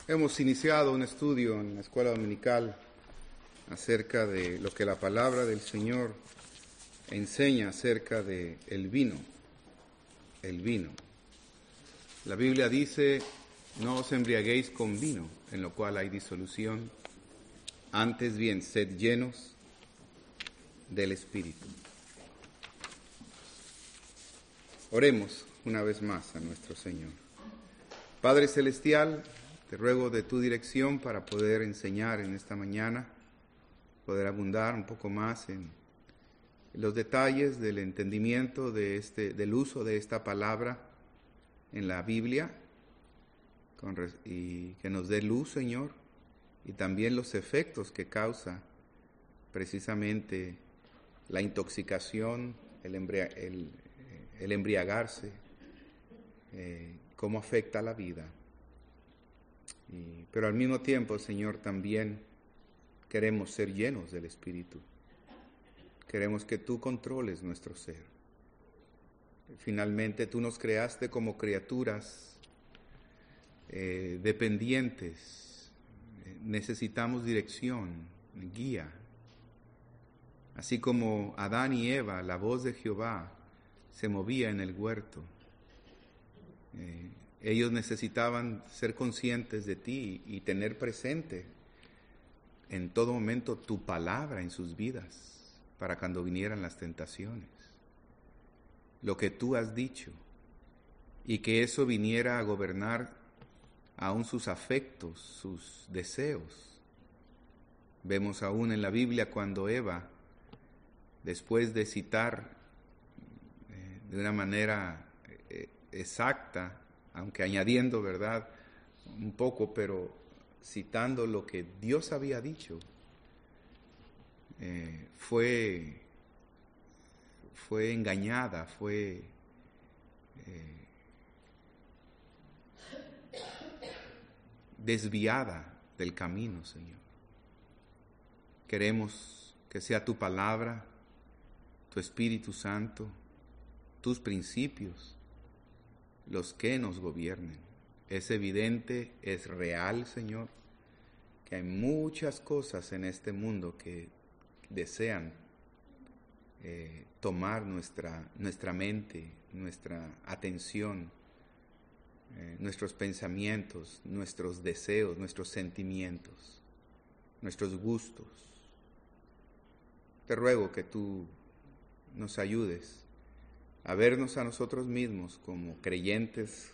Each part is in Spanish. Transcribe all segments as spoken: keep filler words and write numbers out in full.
Hemos iniciado un estudio en la escuela dominical acerca de lo que la palabra del Señor enseña acerca de el vino, el vino. La Biblia dice, no os embriaguéis con vino, en lo cual hay disolución, antes bien, sed llenos del Espíritu. Oremos una vez más a nuestro Señor. Padre Celestial, te ruego de tu dirección para poder enseñar en esta mañana, poder abundar un poco más en los detalles del entendimiento de este, del uso de esta palabra en la Biblia, con, y que nos dé luz, Señor, y también los efectos que causa precisamente la intoxicación, el, embria, el, el embriagarse, eh, cómo afecta la vida. Y, pero al mismo tiempo, Señor, también queremos ser llenos del Espíritu. Queremos que tú controles nuestro ser. Finalmente, tú nos creaste como criaturas eh, dependientes. Eh, necesitamos dirección, guía. Así como Adán y Eva, la voz de Jehová se movía en el huerto. Eh, ellos necesitaban ser conscientes de ti y tener presente en todo momento tu palabra en sus vidas para cuando vinieran las tentaciones. Lo que tú has dicho y que eso viniera a gobernar aún sus afectos, sus deseos. Vemos aún en la Biblia cuando Eva, después de citar eh, de una manera eh, exacta, aunque añadiendo, ¿verdad?, un poco, pero citando lo que Dios había dicho, eh, fue, fue engañada, fue eh, desviada del camino, Señor. Queremos que sea tu palabra, tu Espíritu Santo, tus principios, los que nos gobiernen. Es evidente, es real, Señor, que hay muchas cosas en este mundo que desean eh, tomar nuestra, nuestra mente, nuestra atención, eh, nuestros pensamientos, nuestros deseos, nuestros sentimientos, nuestros gustos. Te ruego que tú nos ayudes a vernos a nosotros mismos como creyentes,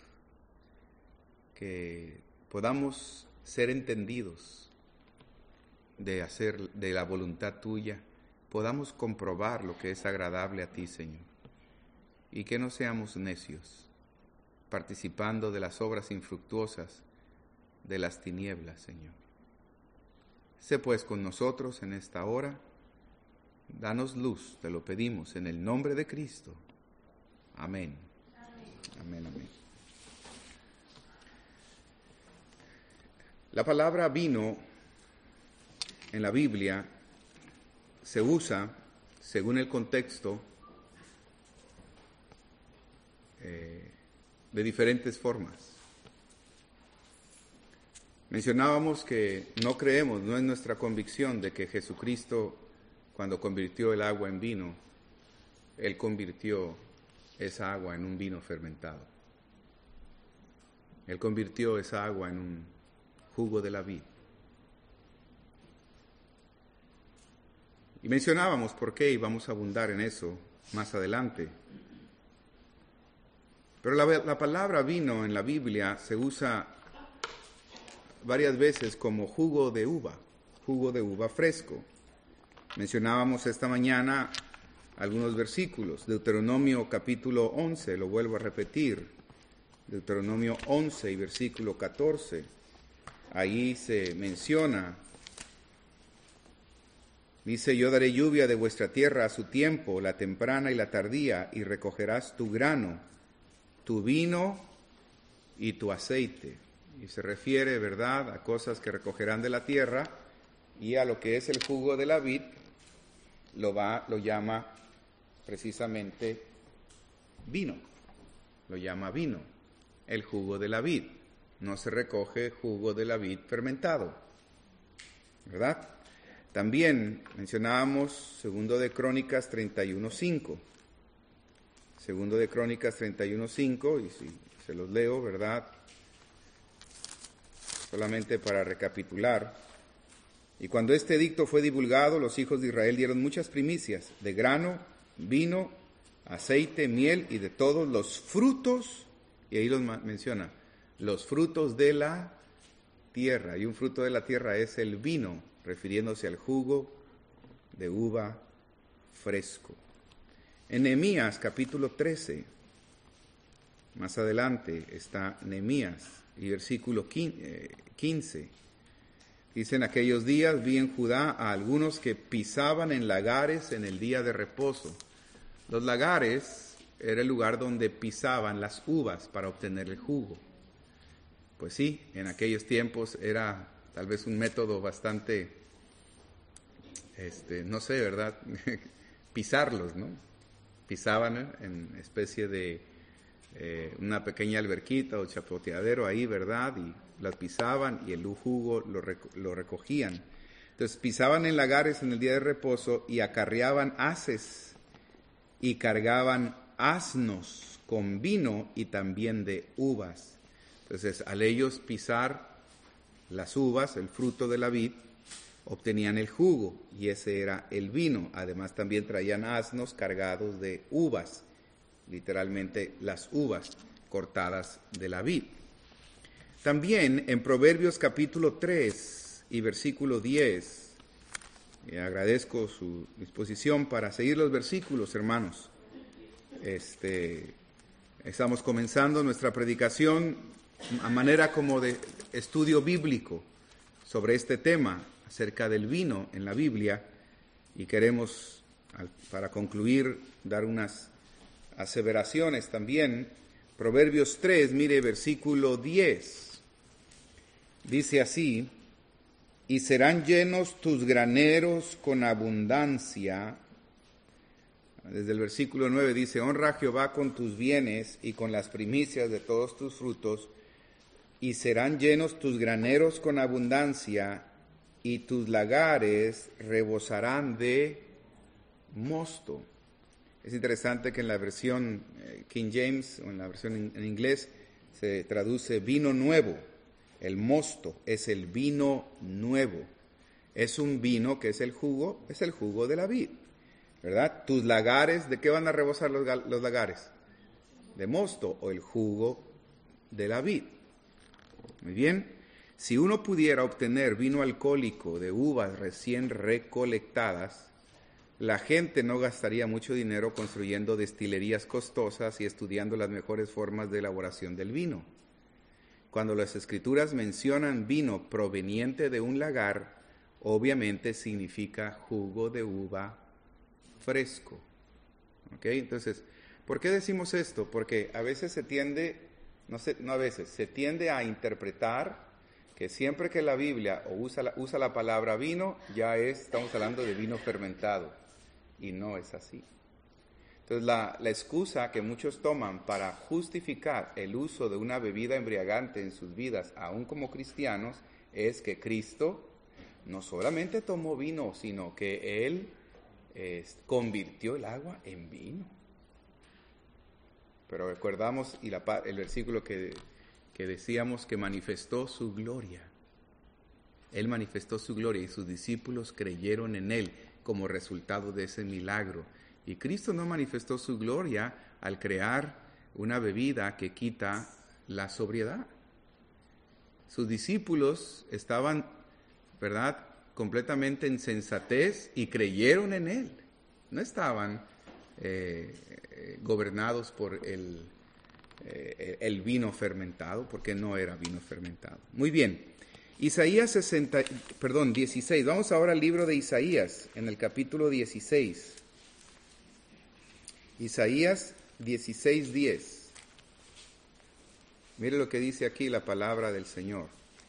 que podamos ser entendidos de hacer de la voluntad tuya, podamos comprobar lo que es agradable a ti, Señor, y que no seamos necios, participando de las obras infructuosas de las tinieblas, Señor. Sé pues con nosotros en esta hora, danos luz, te lo pedimos en el nombre de Cristo. Amén. Amén, amén. La palabra vino en la Biblia se usa, según el contexto, eh, de diferentes formas. Mencionábamos que no creemos, no es nuestra convicción de que Jesucristo, cuando convirtió el agua en vino, Él convirtió esa agua en un vino fermentado. Él convirtió esa agua en un jugo de la vid. Y mencionábamos por qué, y vamos a abundar en eso más adelante. Pero la, la palabra vino en la Biblia se usa varias veces como jugo de uva, jugo de uva fresco. Mencionábamos esta mañana algunos versículos. Deuteronomio capítulo once, lo vuelvo a repetir. Deuteronomio once y versículo catorce. Ahí se menciona, dice, yo daré lluvia de vuestra tierra a su tiempo, la temprana y la tardía, y recogerás tu grano, tu vino y tu aceite. Y se refiere, ¿verdad?, a cosas que recogerán de la tierra, y a lo que es el jugo de la vid, lo, va, lo llama precisamente vino, lo llama vino, el jugo de la vid. no se recoge jugo de la vid fermentado, ¿verdad? También mencionábamos Segundo de Crónicas treinta y uno cinco. Segundo de Crónicas treinta y uno cinco, y si se los leo, ¿verdad? Solamente para recapitular. Y cuando este edicto fue divulgado, los hijos de Israel dieron muchas primicias de grano, vino, aceite, miel y de todos los frutos, y ahí los menciona, los frutos de la tierra. Y un fruto de la tierra es el vino, refiriéndose al jugo de uva fresco. En Nehemías capítulo trece, más adelante está Nehemías y versículo quince. Dice: en aquellos días vi en Judá a algunos que pisaban en lagares en el día de reposo. Los lagares era el lugar donde pisaban las uvas para obtener el jugo. Pues sí, en aquellos tiempos era tal vez un método bastante, este, no sé, ¿verdad? Pisarlos, ¿no? Pisaban en especie de eh, una pequeña alberquita o chapoteadero ahí, ¿verdad? Y las pisaban y el jugo lo, rec- lo recogían. Entonces pisaban en lagares en el día de reposo y acarreaban haces y cargaban asnos con vino y también de uvas. Entonces, al ellos pisar las uvas, el fruto de la vid, obtenían el jugo y ese era el vino. Además también traían asnos cargados de uvas, literalmente las uvas cortadas de la vid. También en Proverbios capítulo tres y versículo diez, y agradezco su disposición para seguir los versículos, hermanos. Este, estamos comenzando nuestra predicación a manera como de estudio bíblico sobre este tema acerca del vino en la Biblia, y queremos, para concluir, dar unas aseveraciones también. Proverbios tres, mire, versículo diez, dice así: y serán llenos tus graneros con abundancia. Desde el versículo nueve dice: honra a Jehová con tus bienes y con las primicias de todos tus frutos, y serán llenos tus graneros con abundancia, y tus lagares rebosarán de mosto. Es interesante que en la versión eh, King James, o en la versión en, en inglés, se traduce vino nuevo. El mosto es el vino nuevo. Es un vino que es el jugo, es el jugo de la vid, ¿verdad? Tus lagares, ¿de qué van a rebosar los, los lagares? De mosto, o el jugo de la vid. Muy bien. Si uno pudiera obtener vino alcohólico de uvas recién recolectadas, la gente no gastaría mucho dinero construyendo destilerías costosas y estudiando las mejores formas de elaboración del vino. Cuando las Escrituras mencionan vino proveniente de un lagar, obviamente significa jugo de uva fresco. ¿Ok? Entonces, ¿por qué decimos esto? Porque a veces se tiende, no sé, no a veces, se tiende a interpretar que siempre que la Biblia o usa la, usa la palabra vino, ya es, estamos hablando de vino fermentado, y no es así. Entonces la, la excusa que muchos toman para justificar el uso de una bebida embriagante en sus vidas, aún como cristianos, es que Cristo no solamente tomó vino, sino que Él eh, convirtió el agua en vino. Pero recordamos y la, el versículo que... que decíamos que manifestó su gloria. Él manifestó su gloria y sus discípulos creyeron en Él como resultado de ese milagro. Y Cristo no manifestó su gloria al crear una bebida que quita la sobriedad. Sus discípulos estaban, ¿verdad?, completamente en sensatez y creyeron en Él. No estaban eh, gobernados por el el vino fermentado, porque no era vino fermentado. Muy bien, Isaías sesenta, perdón, dieciséis, vamos ahora al libro de Isaías, en el capítulo dieciséis. Isaías dieciséis, diez. Mire lo que dice aquí la palabra del Señor.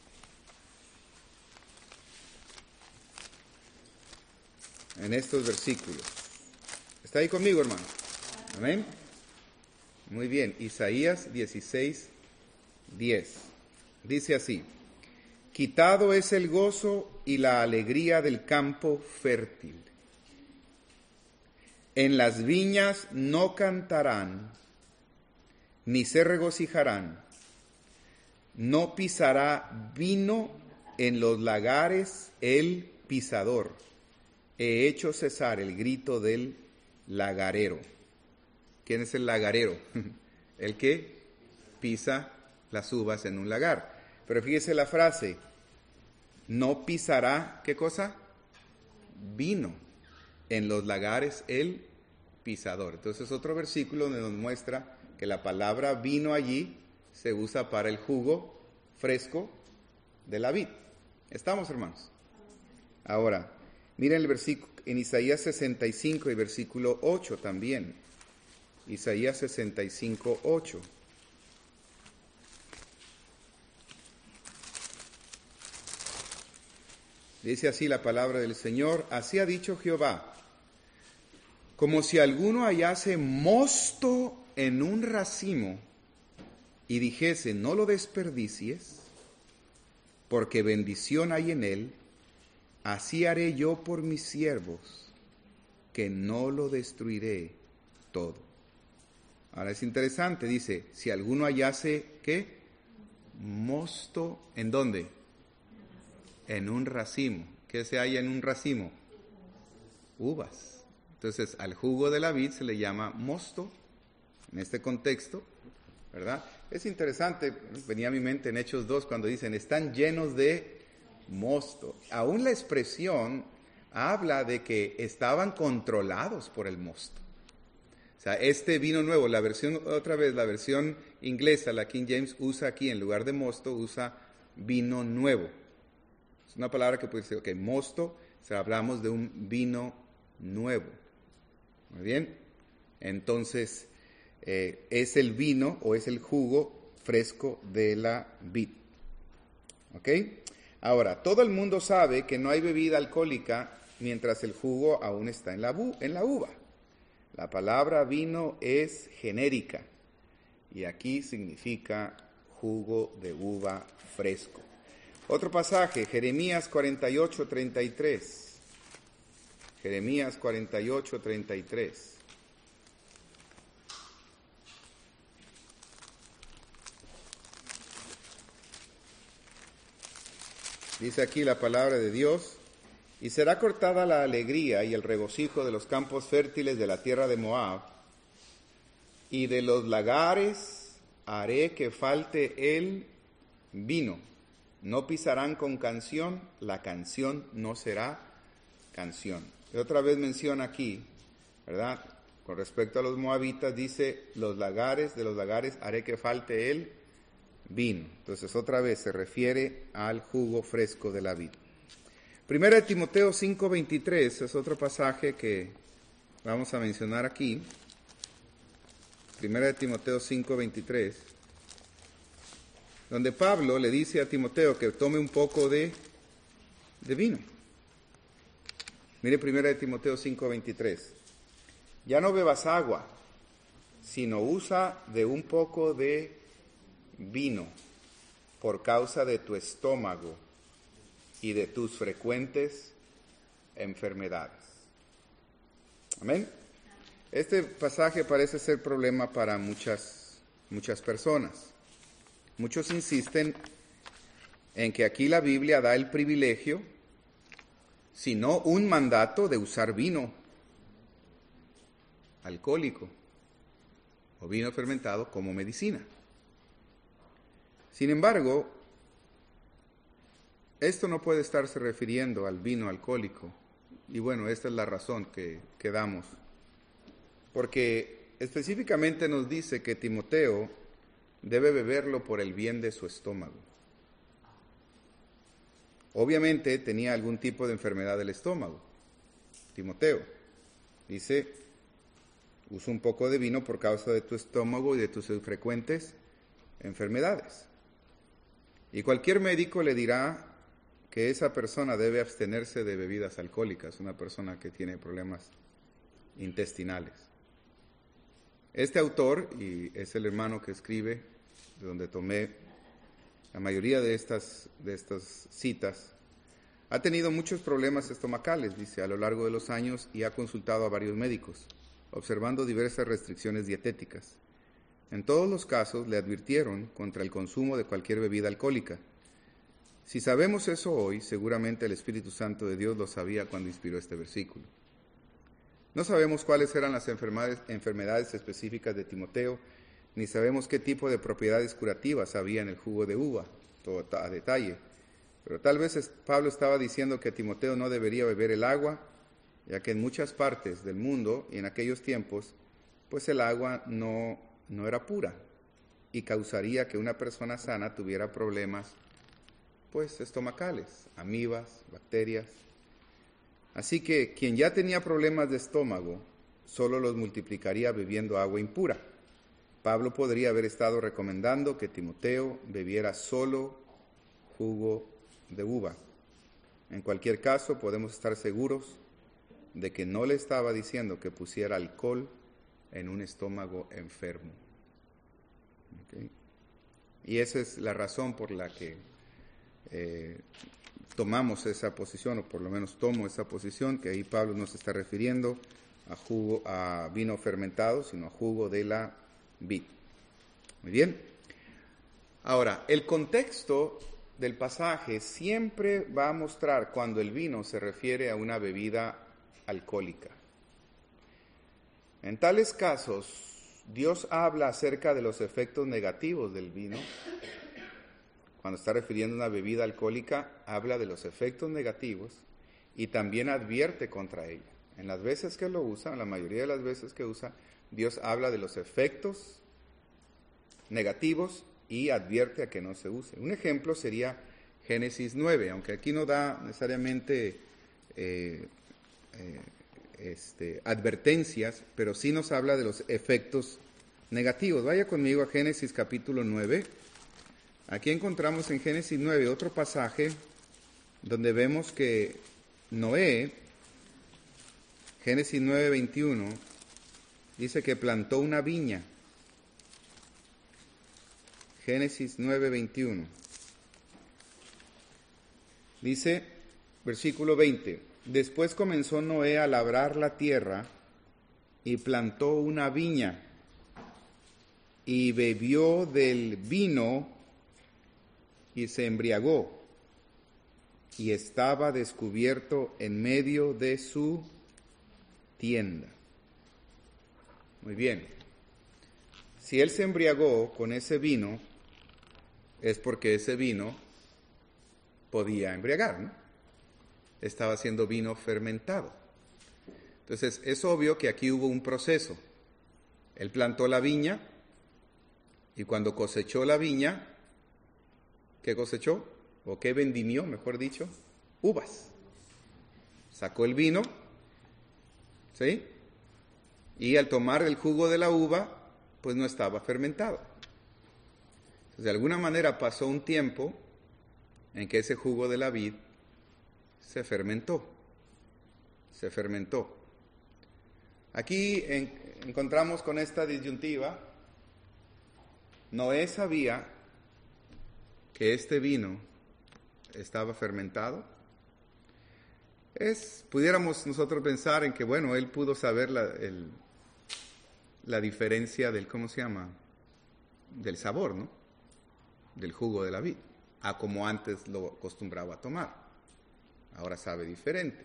En estos versículos. ¿Está ahí conmigo, hermano? Amén. Muy bien, Isaías dieciséis, diez. Dice así: quitado es el gozo y la alegría del campo fértil. En las viñas no cantarán, ni se regocijarán. No pisará vino en los lagares el pisador. He hecho cesar el grito del lagarero. ¿Quién es el lagarero? El que pisa las uvas en un lagar. Pero fíjese la frase: no pisará, ¿qué cosa? Vino en los lagares el pisador. Entonces otro versículo donde nos muestra que la palabra vino allí se usa para el jugo fresco de la vid. ¿Estamos, hermanos? Ahora, miren el versículo en Isaías sesenta y cinco y versículo ocho también. Isaías sesenta y cinco, ocho. Dice así la palabra del Señor: así ha dicho Jehová, como si alguno hallase mosto en un racimo y dijese, no lo desperdicies, porque bendición hay en él, así haré yo por mis siervos, que no lo destruiré todo. Ahora es interesante, dice, si alguno hallase, ¿qué? Mosto, ¿en dónde? En un racimo. ¿Qué se halla en un racimo? Uvas. Entonces, al jugo de la vid se le llama mosto, en este contexto, ¿verdad? Es interesante, venía a mi mente en Hechos dos cuando dicen, están llenos de mosto. Aún la expresión habla de que estaban controlados por el mosto. O sea, este vino nuevo, la versión, otra vez, la versión inglesa, la King James, usa aquí, en lugar de mosto, usa vino nuevo. Es una palabra que puede decir, ok, mosto, o sea, hablamos de un vino nuevo. Muy bien. Entonces, eh, es el vino o es el jugo fresco de la vid. ¿Ok? Ahora, todo el mundo sabe que no hay bebida alcohólica mientras el jugo aún está en la, bu- en la uva. La palabra vino es genérica y aquí significa jugo de uva fresco. Otro pasaje, Jeremías cuarenta y ocho, treinta y tres. Jeremías cuarenta y ocho, treinta y tres. Dice aquí la palabra de Dios: y será cortada la alegría y el regocijo de los campos fértiles de la tierra de Moab, y de los lagares haré que falte el vino. No pisarán con canción, la canción no será canción. Y otra vez menciona aquí, ¿verdad? Con respecto a los moabitas, dice, los lagares, de los lagares haré que falte el vino. Entonces otra vez se refiere al jugo fresco de la vid. Primera de Timoteo cinco veintitrés es otro pasaje que vamos a mencionar aquí. Primera de Timoteo cinco veintitrés, donde Pablo le dice a Timoteo que tome un poco de, de vino. Mire Primera de Timoteo cinco veintitrés. Ya no bebas agua, sino usa de un poco de vino por causa de tu estómago y de tus frecuentes enfermedades. Amén. Este pasaje parece ser problema para muchas, muchas personas. Muchos insisten en que aquí la Biblia da el privilegio, sino un mandato de usar vino alcohólico o vino fermentado como medicina. Sin embargo, esto no puede estarse refiriendo al vino alcohólico. Y bueno, esta es la razón que, que damos. Porque específicamente nos dice que Timoteo debe beberlo por el bien de su estómago. Obviamente tenía algún tipo de enfermedad del estómago, Timoteo. Dice, usa un poco de vino por causa de tu estómago y de tus frecuentes enfermedades. Y cualquier médico le dirá que esa persona debe abstenerse de bebidas alcohólicas, una persona que tiene problemas intestinales. Este autor, y es el hermano que escribe, de donde tomé la mayoría de estas, de estas citas, ha tenido muchos problemas estomacales, dice, a lo largo de los años y ha consultado a varios médicos, observando diversas restricciones dietéticas. En todos los casos le advirtieron contra el consumo de cualquier bebida alcohólica. Si sabemos eso hoy, seguramente el Espíritu Santo de Dios lo sabía cuando inspiró este versículo. No sabemos cuáles eran las enfermedades, enfermedades específicas de Timoteo, ni sabemos qué tipo de propiedades curativas había en el jugo de uva, todo a detalle. Pero tal vez Pablo estaba diciendo que Timoteo no debería beber el agua, ya que en muchas partes del mundo y en aquellos tiempos, pues el agua no, no era pura y causaría que una persona sana tuviera problemas, pues estomacales, amibas, bacterias. Así que quien ya tenía problemas de estómago, solo los multiplicaría bebiendo agua impura. Pablo podría haber estado recomendando que Timoteo bebiera solo jugo de uva. En cualquier caso, podemos estar seguros de que no le estaba diciendo que pusiera alcohol en un estómago enfermo. ¿Okay? Y esa es la razón por la que eh, tomamos esa posición, o por lo menos tomo esa posición, que ahí Pablo no se está refiriendo a jugo, a vino fermentado, sino a jugo de la vid. Muy bien. Ahora, el contexto del pasaje siempre va a mostrar cuando el vino se refiere a una bebida alcohólica. En tales casos, Dios habla acerca de los efectos negativos del vino. Cuando está refiriendo a una bebida alcohólica, habla de los efectos negativos y también advierte contra ella. En las veces que lo usa, en la mayoría de las veces que usa, Dios habla de los efectos negativos y advierte a que no se use. Un ejemplo sería Génesis nueve, aunque aquí no da necesariamente eh, eh, este, advertencias, pero sí nos habla de los efectos negativos. Vaya conmigo a Génesis capítulo nueve. Aquí encontramos en Génesis nueve otro pasaje donde vemos que Noé, Génesis nueve veintiuno, dice que plantó una viña. Génesis nueve veintiuno. Dice, versículo veinte, después comenzó Noé a labrar la tierra y plantó una viña y bebió del vino y se embriagó y estaba descubierto en medio de su tienda. Muy bien. Si él se embriagó con ese vino, es porque ese vino podía embriagar, ¿no? Estaba siendo vino fermentado. Entonces, es obvio que aquí hubo un proceso. Él plantó la viña y cuando cosechó la viña, ¿qué cosechó? ¿O qué vendimió, mejor dicho? Uvas. Sacó el vino, ¿sí? Y al tomar el jugo de la uva, pues no estaba fermentado. Entonces, de alguna manera pasó un tiempo en que ese jugo de la vid se fermentó. Se fermentó. Aquí en, encontramos con esta disyuntiva. Noé sabía que este vino estaba fermentado. Es, pudiéramos nosotros pensar en que, bueno, él pudo saber la, el, la diferencia del, ¿cómo se llama? Del sabor, ¿no? Del jugo de la vid, a como antes lo acostumbraba a tomar. Ahora sabe diferente.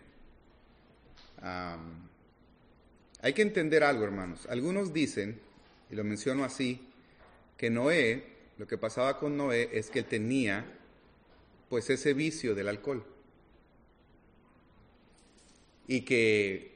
Um, hay que entender algo, hermanos. Algunos dicen, y lo menciono así, que Noé, lo que pasaba con Noé es que él tenía, pues, ese vicio del alcohol. Y que,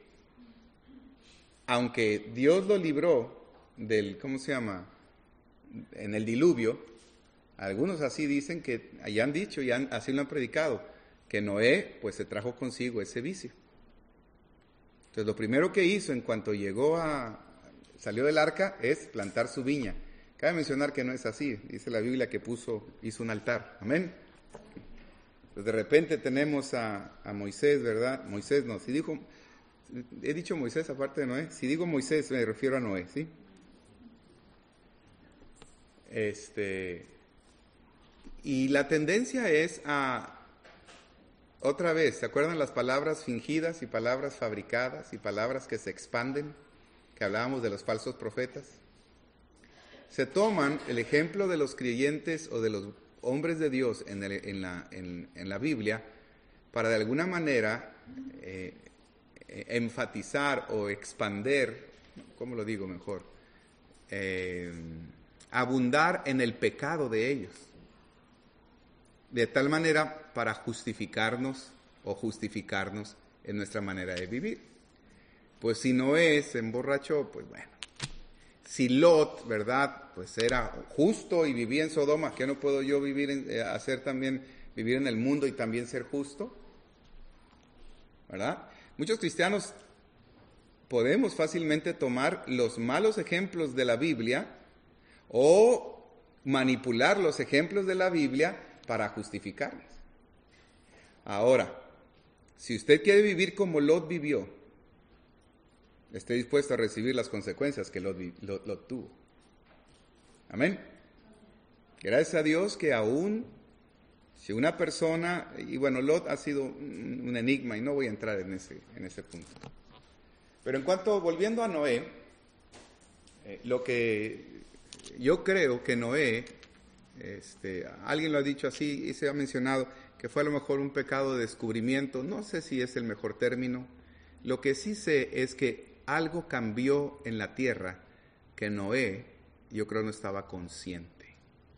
aunque Dios lo libró del, ¿cómo se llama? En el diluvio, algunos así dicen que, ya han dicho y han, así lo han predicado, que Noé pues se trajo consigo ese vicio. Entonces lo primero que hizo en cuanto llegó a, salió del arca es plantar su viña. Cabe mencionar que no es así, dice la Biblia que puso, hizo un altar, amén. Pues de repente tenemos a, a Moisés, ¿verdad? Moisés no, si dijo, he dicho Moisés aparte de Noé, si digo Moisés me refiero a Noé, ¿sí? Este... y la tendencia es a, otra vez, ¿se acuerdan las palabras fingidas y palabras fabricadas y palabras que se expanden? Que hablábamos de los falsos profetas. Se toman el ejemplo de los creyentes o de los hombres de Dios en, el, en, la, en, en la Biblia para de alguna manera eh, enfatizar o expander, ¿cómo lo digo mejor? Eh, abundar en el pecado de ellos. De tal manera para justificarnos o justificarnos en nuestra manera de vivir. Pues si Noé se emborrachó, pues bueno. Si Lot, ¿verdad? Pues era justo y vivía en Sodoma, ¿qué no puedo yo vivir en, eh, hacer también, vivir en el mundo y también ser justo? ¿Verdad? Muchos cristianos podemos fácilmente tomar los malos ejemplos de la Biblia o manipular los ejemplos de la Biblia para justificarlos. Ahora, si usted quiere vivir como Lot vivió, esté dispuesto a recibir las consecuencias que Lot, Lot, Lot tuvo. Amén. Gracias a Dios que aún si una persona, y bueno, Lot ha sido un, un enigma y no voy a entrar en ese, en ese punto. Pero en cuanto, volviendo a Noé, eh, lo que yo creo que Noé, este, alguien lo ha dicho así y se ha mencionado que fue a lo mejor un pecado de descubrimiento, no sé si es el mejor término. Lo que sí sé es que algo cambió en la tierra que Noé, yo creo, no estaba consciente.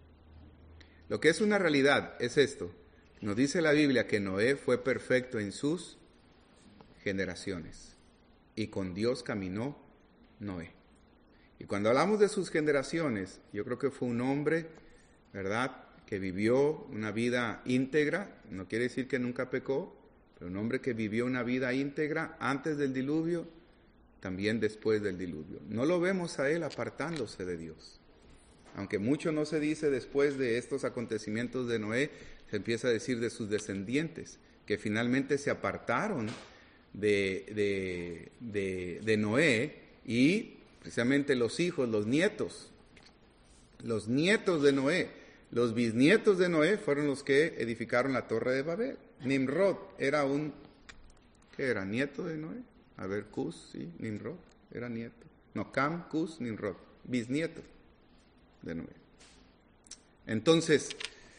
Lo que es una realidad es esto. Nos dice la Biblia que Noé fue perfecto en sus generaciones y con Dios caminó Noé. Y cuando hablamos de sus generaciones, yo creo que fue un hombre, ¿verdad?, que vivió una vida íntegra. No quiere decir que nunca pecó, pero un hombre que vivió una vida íntegra antes del diluvio, también después del diluvio. No lo vemos a él apartándose de Dios. Aunque mucho no se dice después de estos acontecimientos de Noé, se empieza a decir de sus descendientes, que finalmente se apartaron de, de, de, de Noé, y precisamente los hijos, los nietos, los nietos de Noé, los bisnietos de Noé fueron los que edificaron la Torre de Babel. Nimrod era un, ¿qué era? ¿Nieto de Noé? A ver, Cus, sí, Nimrod, era nieto. No, Cam, Cus, Nimrod, bisnieto de Noé. Entonces,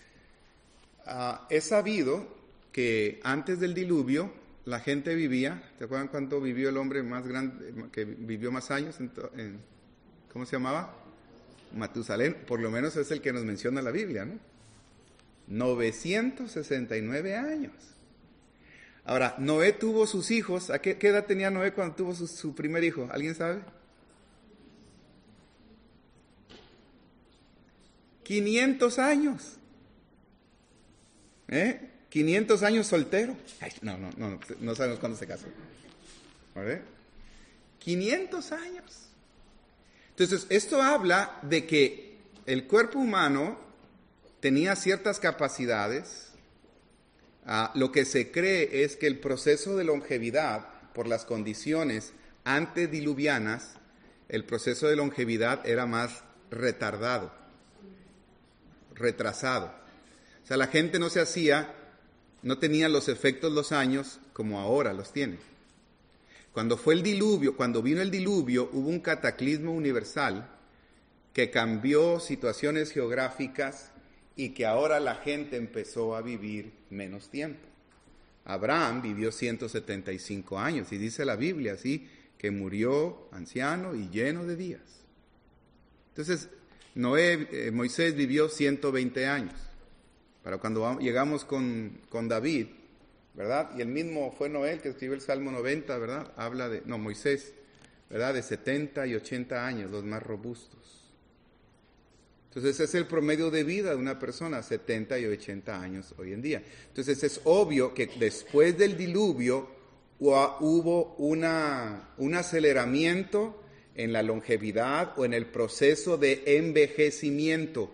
uh, es sabido que antes del diluvio la gente vivía, ¿te acuerdan cuánto vivió el hombre más grande, que vivió más años? En, en, ¿Cómo se llamaba? Matusalén, por lo menos es el que nos menciona la Biblia, ¿no? novecientos sesenta y nueve años. Ahora, Noé tuvo sus hijos. ¿A qué, qué edad tenía Noé cuando tuvo su, su primer hijo? ¿Alguien sabe? quinientos años. ¿Eh? quinientos años soltero. Ay, no, no, no, no sabemos cuándo se casó. ¿Vale? quinientos años. Entonces, esto habla de que el cuerpo humano tenía ciertas capacidades. Uh, lo que se cree es que el proceso de longevidad, por las condiciones antediluvianas, el proceso de longevidad era más retardado, retrasado. O sea, la gente no se hacía, no tenía los efectos los años como ahora los tiene. Cuando fue el diluvio, cuando vino el diluvio, hubo un cataclismo universal que cambió situaciones geográficas y que ahora la gente empezó a vivir menos tiempo. Abraham vivió ciento setenta y cinco años y dice la Biblia así, que murió anciano y lleno de días. Entonces, Noé, eh, Moisés vivió ciento veinte años. Para cuando llegamos con, con David, ¿verdad? Y el mismo fue Noé el que escribió el Salmo noventa, ¿verdad? Habla de, no, Moisés, ¿verdad? De setenta y ochenta años, los más robustos. Entonces, ese es el promedio de vida de una persona, setenta y ochenta años hoy en día. Entonces, es obvio que después del diluvio hubo una, un aceleramiento en la longevidad o en el proceso de envejecimiento,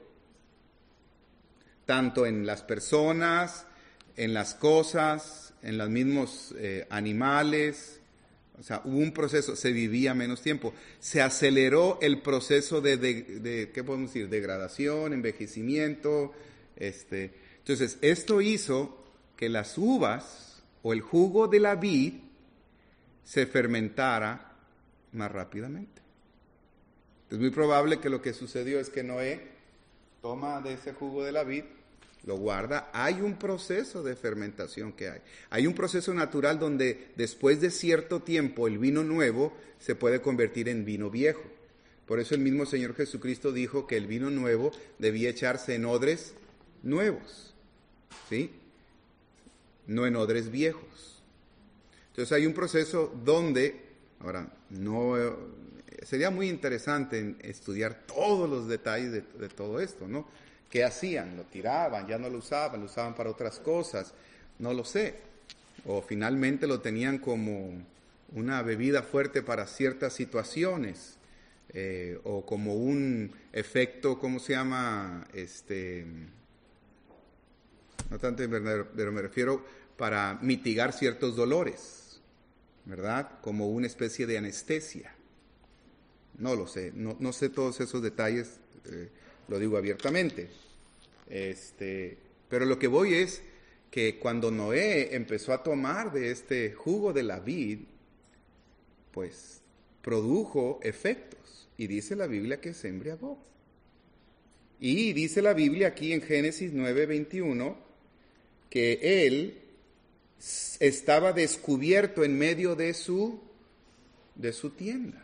tanto en las personas, en las cosas, en los mismos eh, animales. O sea, hubo un proceso, se vivía menos tiempo. Se aceleró el proceso de, de, de ¿qué podemos decir? Degradación, envejecimiento, Este, entonces, esto hizo que las uvas o el jugo de la vid se fermentara más rápidamente. Es muy probable que lo que sucedió es que Noé toma de ese jugo de la vid, lo guarda. Hay un proceso de fermentación que hay. Hay un proceso natural donde después de cierto tiempo el vino nuevo se puede convertir en vino viejo. Por eso el mismo Señor Jesucristo dijo que el vino nuevo debía echarse en odres nuevos, ¿sí? No en odres viejos. Entonces hay un proceso donde, ahora, no sería muy interesante estudiar todos los detalles de, de todo esto, ¿no? ¿Qué hacían? ¿Lo tiraban? ¿Ya no lo usaban? ¿Lo usaban para otras cosas? No lo sé. O finalmente lo tenían como una bebida fuerte para ciertas situaciones, eh, o como un efecto, ¿cómo se llama? Este, no tanto, pero me refiero para mitigar ciertos dolores, ¿verdad? Como una especie de anestesia. No lo sé, no, no sé todos esos detalles, eh, lo digo abiertamente. Este, pero lo que voy es que cuando Noé empezó a tomar de este jugo de la vid, pues produjo efectos. Y dice la Biblia que se embriagó. Y dice la Biblia aquí en Génesis nueve veintiuno que él estaba descubierto en medio de su, de su tienda.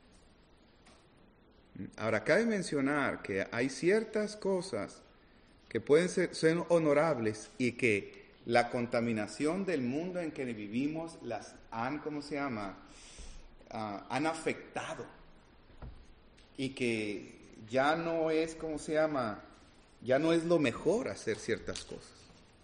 Ahora, cabe mencionar que hay ciertas cosas que pueden ser, ser honorables y que la contaminación del mundo en que vivimos las han, ¿cómo se llama? Uh, han afectado. Y que ya no es, ¿cómo se llama? Ya no es lo mejor hacer ciertas cosas.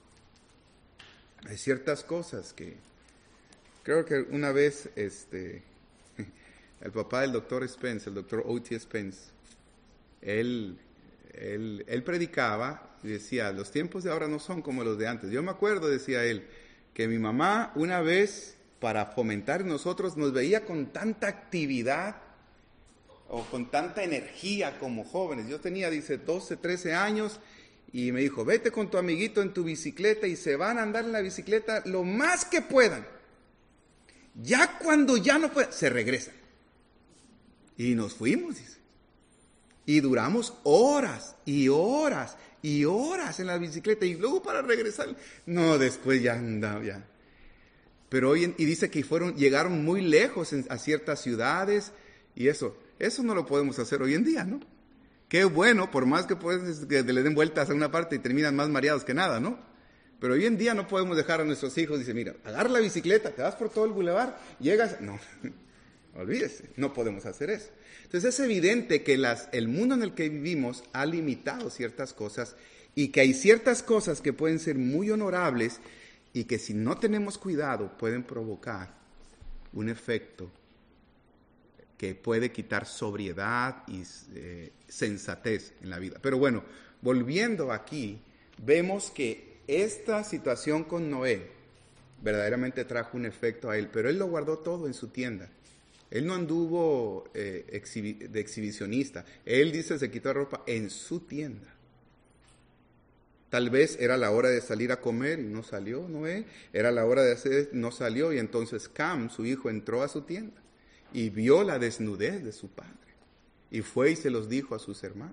Hay ciertas cosas que creo que una vez este el papá del doctor Spence, el doctor O T Spence, él, él, él predicaba y decía, los tiempos de ahora no son como los de antes. Yo me acuerdo, decía él, que mi mamá una vez, para fomentar en nosotros, nos veía con tanta actividad o con tanta energía como jóvenes. Yo tenía, dice, doce, trece años y me dijo, vete con tu amiguito en tu bicicleta y se van a andar en la bicicleta lo más que puedan. Ya cuando ya no pueden, se regresan. Y nos fuimos, dice. Y duramos horas y horas y horas en la bicicleta. Y luego para regresar, no, después ya andaba, ya. Pero hoy, en, y dice que fueron, llegaron muy lejos en, a ciertas ciudades. Y eso, eso no lo podemos hacer hoy en día, ¿no? Qué bueno, por más que, puedes, que le den vueltas a una parte y terminan más mareados que nada, ¿no? Pero hoy en día no podemos dejar a nuestros hijos, dice, mira, agarra la bicicleta, te vas por todo el bulevar, llegas, no, olvídese, no podemos hacer eso. Entonces es evidente que las, el mundo en el que vivimos ha limitado ciertas cosas y que hay ciertas cosas que pueden ser muy honorables y que si no tenemos cuidado pueden provocar un efecto que puede quitar sobriedad y eh, sensatez en la vida. Pero bueno, volviendo aquí, vemos que esta situación con Noé verdaderamente trajo un efecto a él, pero él lo guardó todo en su tienda. Él no anduvo eh, exhibi- de exhibicionista. Él dice, se quitó la ropa en su tienda. Tal vez era la hora de salir a comer y no salió Noé. Era la hora de hacer, no salió, y entonces Cam, su hijo, entró a su tienda y vio la desnudez de su padre. Y fue y se los dijo a sus hermanos.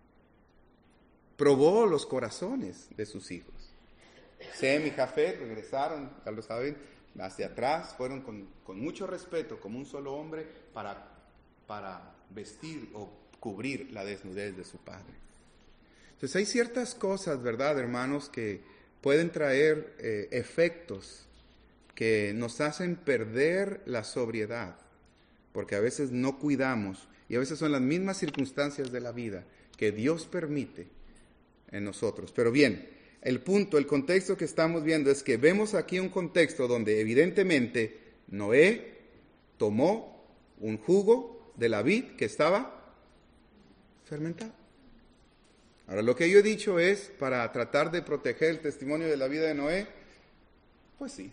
Probó los corazones de sus hijos. Sem y Jafet regresaron, ya lo saben, hacia atrás, fueron con, con mucho respeto, como un solo hombre, para, para vestir o cubrir la desnudez de su padre. Entonces hay ciertas cosas, ¿verdad, hermanos, que pueden traer eh, efectos que nos hacen perder la sobriedad, porque a veces no cuidamos, y a veces son las mismas circunstancias de la vida que Dios permite en nosotros. Pero bien, el punto, el contexto que estamos viendo es que vemos aquí un contexto donde evidentemente Noé tomó un jugo de la vid que estaba fermentado. Ahora, lo que yo he dicho es, para tratar de proteger el testimonio de la vida de Noé, pues sí,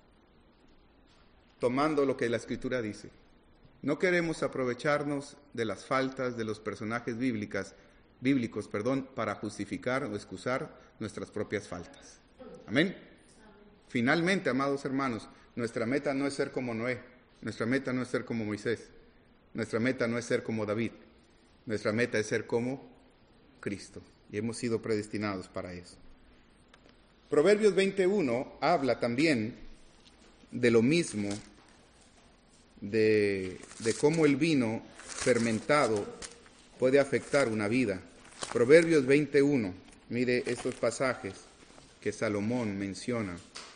tomando lo que la Escritura dice. No queremos aprovecharnos de las faltas de los personajes bíblicos bíblicos, perdón, para justificar o excusar nuestras propias faltas. Amén. Finalmente, amados hermanos, nuestra meta no es ser como Noé, nuestra meta no es ser como Moisés, nuestra meta no es ser como David, nuestra meta es ser como Cristo, y hemos sido predestinados para eso. Proverbios veintiuno habla también de lo mismo, de, de cómo el vino fermentado puede afectar una vida. Proverbios veintiuno, mire estos pasajes que Salomón menciona.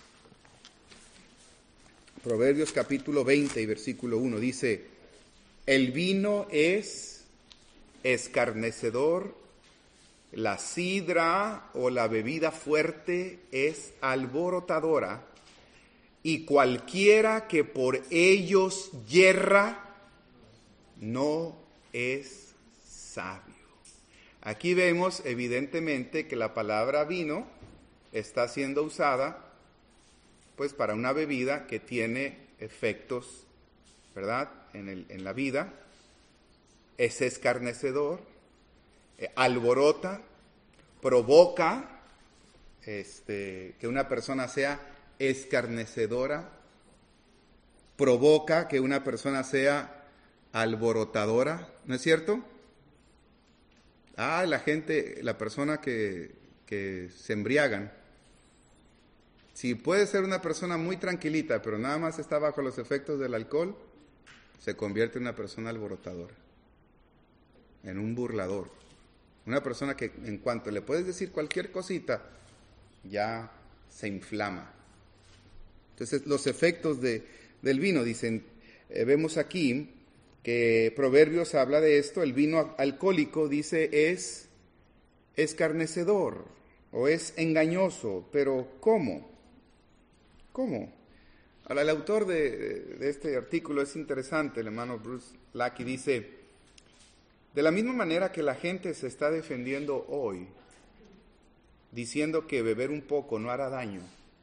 Proverbios capítulo veinte y versículo uno dice: el vino es escarnecedor, la sidra o la bebida fuerte es alborotadora, y cualquiera que por ellos yerra no es sabio. Aquí vemos evidentemente que la palabra vino está siendo usada pues para una bebida que tiene efectos, ¿verdad?, en, el, en la vida. Es escarnecedor, eh, alborota, provoca este, que una persona sea escarnecedora, provoca que una persona sea alborotadora, ¿no es cierto? Ah, la gente, la persona que, que se embriagan, si puede ser una persona muy tranquilita, pero nada más está bajo los efectos del alcohol, se convierte en una persona alborotadora, en un burlador. Una persona que en cuanto le puedes decir cualquier cosita, ya se inflama. Entonces, los efectos de, del vino, dicen, eh, vemos aquí que Proverbios habla de esto, el vino alcohólico, dice, es escarnecedor o es engañoso, pero ¿cómo? ¿Cómo? Ahora, el autor de, de este artículo es interesante, el hermano Bruce Lackey, dice: de la misma manera que la gente se está defendiendo hoy, diciendo que beber un poco no hará daño,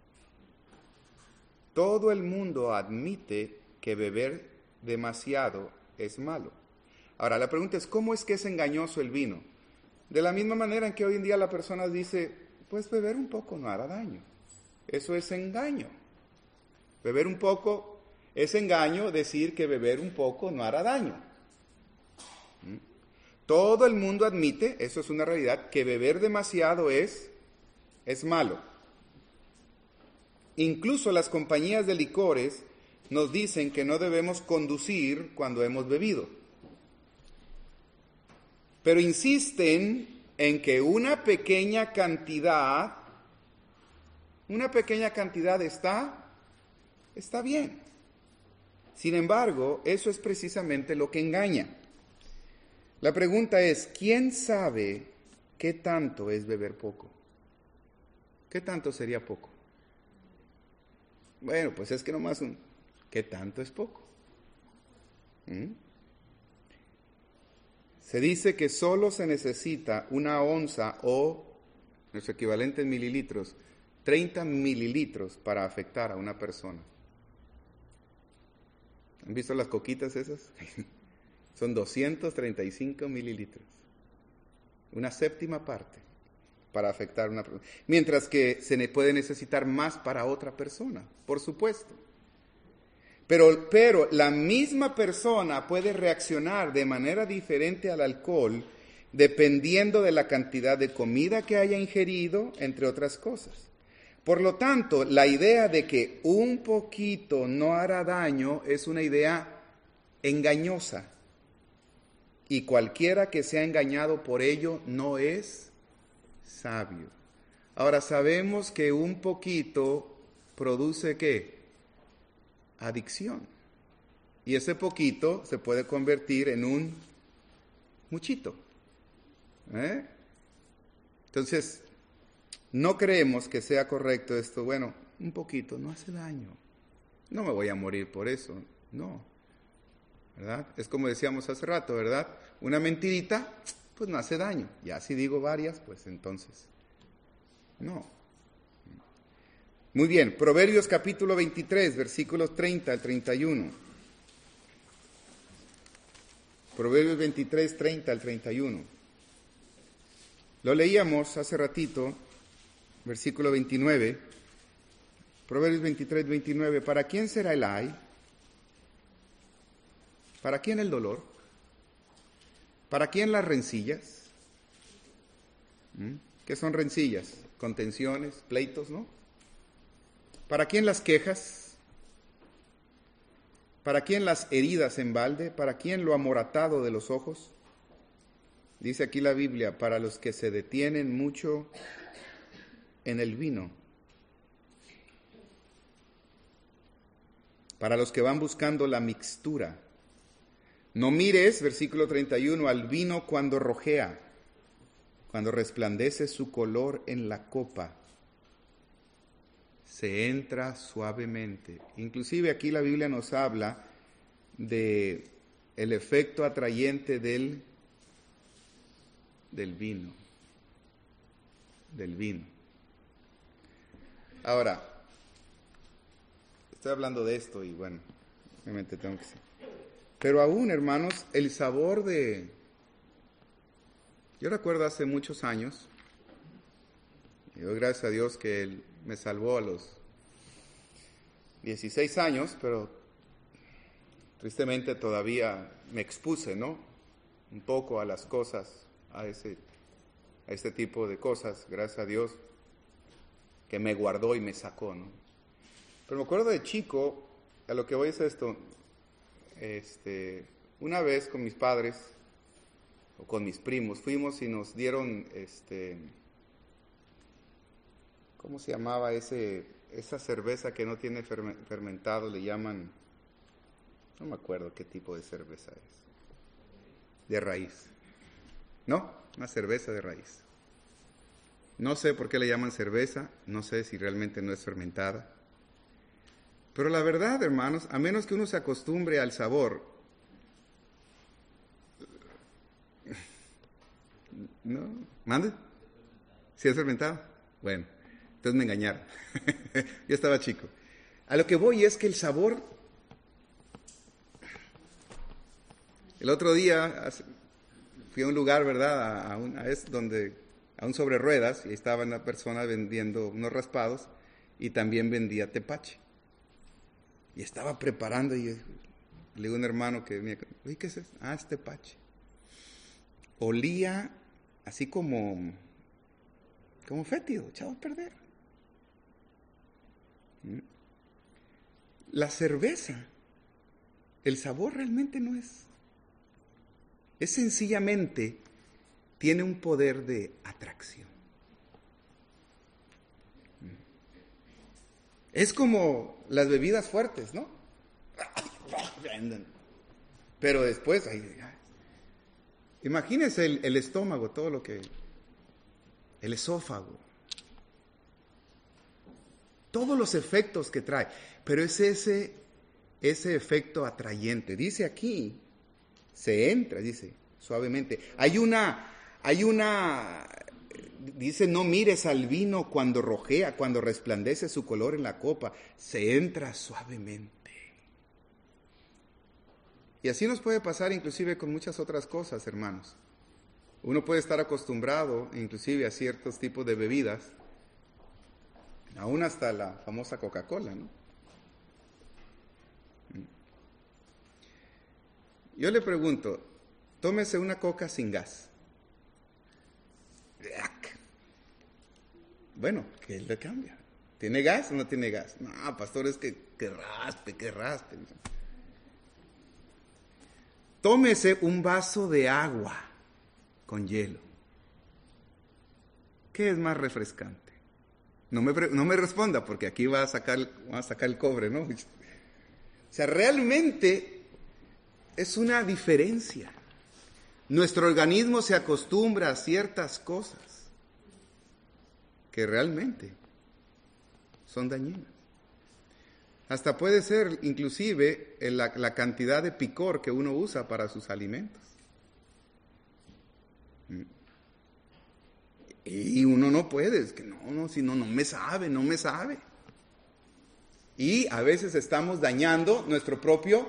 todo el mundo admite que beber demasiado es malo. Ahora, la pregunta es, ¿cómo es que es engañoso el vino? De la misma manera en que hoy en día la persona dice, pues beber un poco no hará daño. Eso es engaño. Beber un poco es engaño, decir que beber un poco no hará daño. ¿Mm? Todo el mundo admite, eso es una realidad, que beber demasiado es, es malo. Incluso las compañías de licores nos dicen que no debemos conducir cuando hemos bebido. Pero insisten en que una pequeña cantidad, una pequeña cantidad está, está bien. Sin embargo, eso es precisamente lo que engaña. La pregunta es, ¿quién sabe qué tanto es beber poco? ¿Qué tanto sería poco? Bueno, pues es que nomás un, ¿qué tanto es poco? ¿Mm? Se dice que solo se necesita una onza o, nuestro equivalente en mililitros, treinta mililitros para afectar a una persona. ¿Han visto las coquitas esas? Son doscientos treinta y cinco mililitros. Una séptima parte para afectar a una persona. Mientras que se ne- puede necesitar más para otra persona, por supuesto. Pero, pero la misma persona puede reaccionar de manera diferente al alcohol dependiendo de la cantidad de comida que haya ingerido, entre otras cosas. Por lo tanto, la idea de que un poquito no hará daño es una idea engañosa. Y cualquiera que sea engañado por ello no es sabio. Ahora, sabemos que un poquito produce ¿qué? Adicción. Y ese poquito se puede convertir en un muchito. ¿Eh? Entonces, no creemos que sea correcto esto. Bueno, un poquito no hace daño. No me voy a morir por eso. No. ¿Verdad? Es como decíamos hace rato, ¿verdad? Una mentirita, pues no hace daño. Ya si digo varias, pues entonces, no. Muy bien, Proverbios capítulo veintitrés, versículos treinta al treinta y uno. Proverbios veintitrés, treinta al treinta y uno. Lo leíamos hace ratito, versículo veintinueve, Proverbios veintitrés, veintinueve. ¿Para quién será el ay? ¿Para quién el dolor? ¿Para quién las rencillas? ¿Mm? ¿Qué son rencillas? Contenciones, pleitos, ¿no? ¿Para quién las quejas? ¿Para quién las heridas en balde? ¿Para quién lo amoratado de los ojos? Dice aquí la Biblia, para los que se detienen mucho en el vino, para los que van buscando la mixtura. No mires, versículo treinta y uno, al vino cuando rojea, cuando resplandece su color en la copa, se entra suavemente. Inclusive aquí la Biblia nos habla de el efecto atrayente del, del vino, del vino. Ahora, estoy hablando de esto y bueno, obviamente tengo que ser. Pero aún, hermanos, el sabor de... Yo recuerdo hace muchos años, y doy gracias a Dios que Él me salvó a los dieciséis años, pero tristemente todavía me expuse, ¿no? Un poco a las cosas, a ese, a este tipo de cosas, gracias a Dios que me guardó y me sacó, ¿no? Pero me acuerdo de chico, a lo que voy es esto, este, una vez con mis padres o con mis primos fuimos y nos dieron, este, ¿cómo se llamaba ese, esa cerveza que no tiene fermentado? Le llaman, no me acuerdo qué tipo de cerveza es, de raíz, ¿no? Una cerveza de raíz. No sé por qué le llaman cerveza, no sé si realmente no es fermentada. Pero la verdad, hermanos, a menos que uno se acostumbre al sabor, ¿no? ¿Mande? ¿Sí es fermentado? Bueno, entonces me engañaron. Yo estaba chico. A lo que voy es que el sabor... El otro día fui a un lugar, ¿verdad? A, un, a, es donde, a un sobre ruedas, y ahí estaba una persona vendiendo unos raspados y también vendía tepache. Y estaba preparando y le digo a un hermano que venía, oye, ¿qué es esto? Ah, es tepache. Olía así como, como fétido, echado a perder. La cerveza, el sabor realmente no es. Es sencillamente, tiene un poder de atracción. Es como las bebidas fuertes, ¿no? Pero después, ay, ay. Imagínense el, el estómago, todo lo que... El esófago. Todos los efectos que trae. Pero es ese, ese efecto atrayente. Dice aquí, se entra, dice, suavemente. Hay una... Hay una Dice, no mires al vino cuando rojea, cuando resplandece su color en la copa, se entra suavemente. Y así nos puede pasar inclusive con muchas otras cosas, hermanos. Uno puede estar acostumbrado inclusive a ciertos tipos de bebidas, aún hasta la famosa Coca-Cola, ¿no? Yo le pregunto, tómese una coca sin gas. Bueno, ¿qué le cambia? ¿Tiene gas o no tiene gas? No, pastor, es que, que raspe, que raspe. Tómese un vaso de agua con hielo. ¿Qué es más refrescante? No me, no me responda, porque aquí va a sacar, va a sacar el cobre, ¿no? O sea, realmente es una diferencia. Nuestro organismo se acostumbra a ciertas cosas que realmente son dañinas. Hasta puede ser inclusive la, la cantidad de picor que uno usa para sus alimentos. Y uno no puede, es que no, no, si no, no me sabe, no me sabe. Y a veces estamos dañando nuestro propio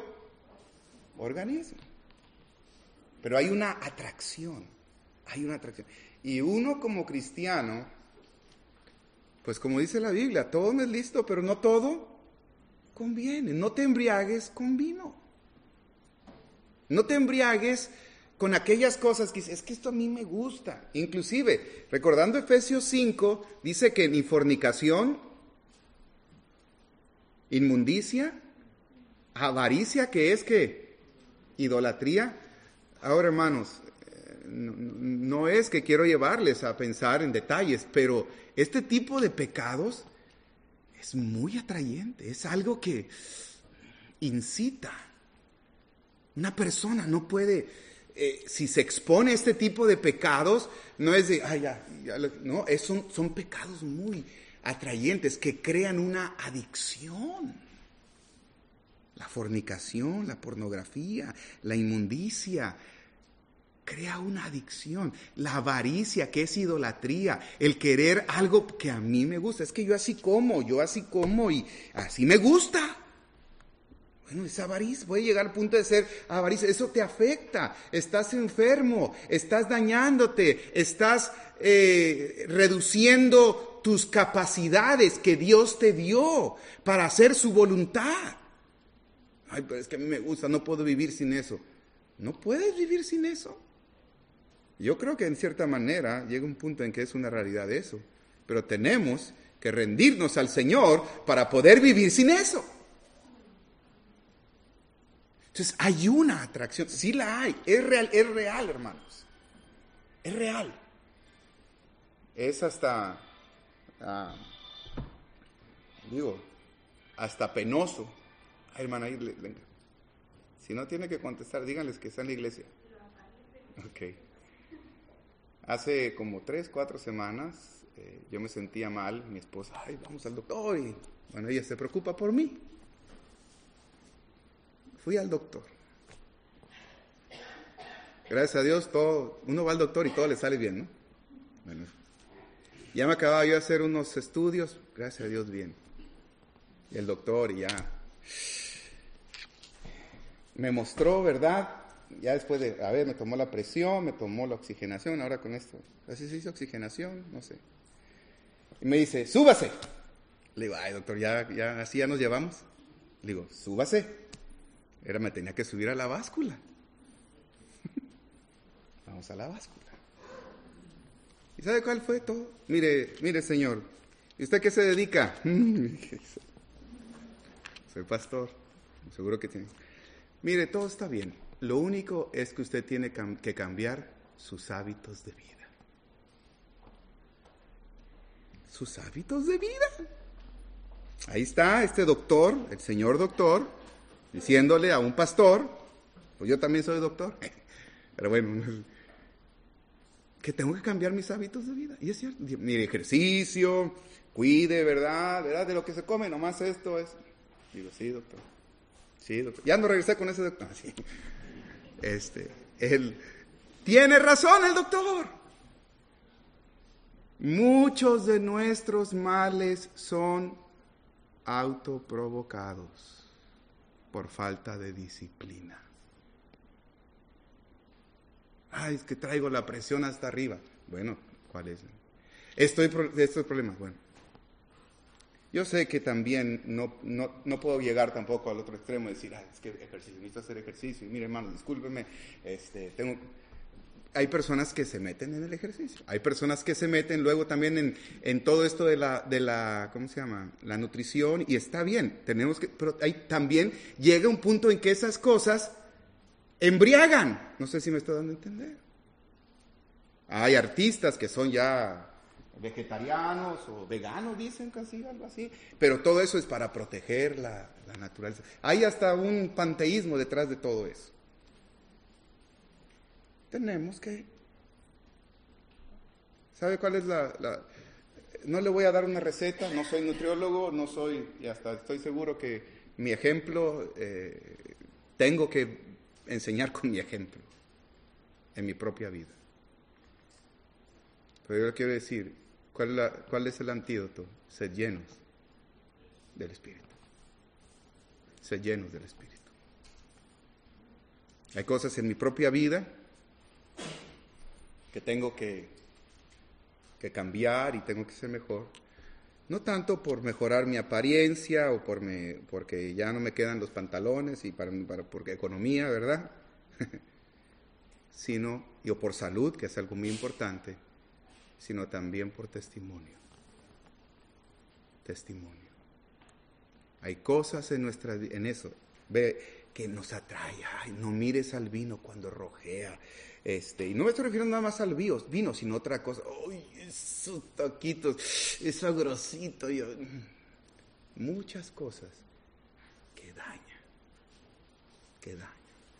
organismo. Pero hay una atracción, hay una atracción. Y uno como cristiano, pues como dice la Biblia, todo no es listo, pero no todo conviene. No te embriagues con vino. No te embriagues con aquellas cosas que dices, es que esto a mí me gusta. Inclusive, recordando Efesios cinco, dice que ni fornicación, inmundicia, avaricia, que es que idolatría. Ahora, hermanos, no, no es que quiero llevarles a pensar en detalles, pero este tipo de pecados es muy atrayente, es algo que incita. Una persona no puede, eh, si se expone a este tipo de pecados, no es de, ay, ya, ya no, es, son, son pecados muy atrayentes que crean una adicción. La fornicación, la pornografía, la inmundicia, crea una adicción. La avaricia, que es idolatría, el querer algo que a mí me gusta. Es que yo así como, yo así como y así me gusta. Bueno, esa avaricia puede llegar al punto de ser avaricia. Eso te afecta. Estás enfermo, estás dañándote, estás eh, reduciendo tus capacidades que Dios te dio para hacer su voluntad. Ay, pero es que a mí me gusta, no puedo vivir sin eso. No puedes vivir sin eso. Yo creo que en cierta manera llega un punto en que es una realidad eso. Pero tenemos que rendirnos al Señor para poder vivir sin eso. Entonces hay una atracción, sí la hay, es real, es real, hermanos. Es real. Es hasta, uh, digo, hasta penoso. Ay, hermana, ahí, venga. Si no tiene que contestar, díganles que está en la iglesia. Ok. Hace como tres, cuatro semanas, eh, yo me sentía mal. Mi esposa, ay, vamos al doctor. Y bueno, ella se preocupa por mí. Fui al doctor. Gracias a Dios, todo, uno va al doctor y todo le sale bien, ¿no? Bueno, ya me acababa yo de hacer unos estudios, gracias a Dios, bien. Y el doctor y ya me mostró, ¿verdad? Ya después de, a ver, me tomó la presión, me tomó la oxigenación, ahora con esto, ¿así se dice oxigenación? No sé. Y me dice, súbase. Le digo, ay, doctor, ya, ya, así ya nos llevamos. Le digo, súbase. Era, me tenía que subir a la báscula. Vamos a la báscula. ¿Y sabe cuál fue todo? Mire, mire, señor, ¿y usted qué se dedica? Soy pastor, seguro que tiene. Mire, todo está bien. Lo único es que usted tiene que cambiar sus hábitos de vida. ¿Sus hábitos de vida? Ahí está este doctor, el señor doctor, diciéndole a un pastor, pues yo también soy doctor, pero bueno, que tengo que cambiar mis hábitos de vida. Y es cierto, mire, ejercicio, cuide, ¿verdad? ¿verdad? De lo que se come, nomás esto es. Digo, sí, doctor. Sí, doctor. Ya no regresé con ese doctor. Sí. Este, él tiene razón el doctor. Muchos de nuestros males son autoprovocados por falta de disciplina. Ay, es que traigo la presión hasta arriba. Bueno, ¿cuál es? Estoy, estos problemas, bueno. Yo sé que también no, no, no puedo llegar tampoco al otro extremo y decir, ay, es que ejercicio, necesito hacer ejercicio. Y mire, hermano, discúlpeme, este, tengo... Hay personas que se meten en el ejercicio. Hay personas que se meten luego también en, en todo esto de la, de la, ¿cómo se llama? La nutrición, y está bien, tenemos que, pero hay, también llega un punto en que esas cosas embriagan. No sé si me estoy dando a entender. Hay artistas que son ya vegetarianos o veganos, dicen casi, algo así, pero todo eso es para proteger la, la naturaleza. Hay hasta un panteísmo detrás de todo eso. Tenemos que... ¿Sabe cuál es la, la...? No le voy a dar una receta, no soy nutriólogo, no soy... Y hasta estoy seguro que mi ejemplo, eh, tengo que enseñar con mi ejemplo, en mi propia vida. Pero yo le quiero decir, ¿cuál es, la, cuál es el antídoto? Ser llenos del Espíritu. Ser llenos del Espíritu. Hay cosas en mi propia vida que tengo que que cambiar y tengo que ser mejor. No tanto por mejorar mi apariencia o por me, porque ya no me quedan los pantalones y para, para porque economía, ¿verdad? sino, y o por salud, que es algo muy importante, sino también por testimonio. Testimonio. Hay cosas en nuestra en eso, ve, que nos atrae. Ay, no mires al vino cuando rojea. Este, y no me estoy refiriendo nada más al vino, vino sino otra cosa. Ay, esos taquitos, eso grosito. Yo, muchas cosas que dañan, que dañan.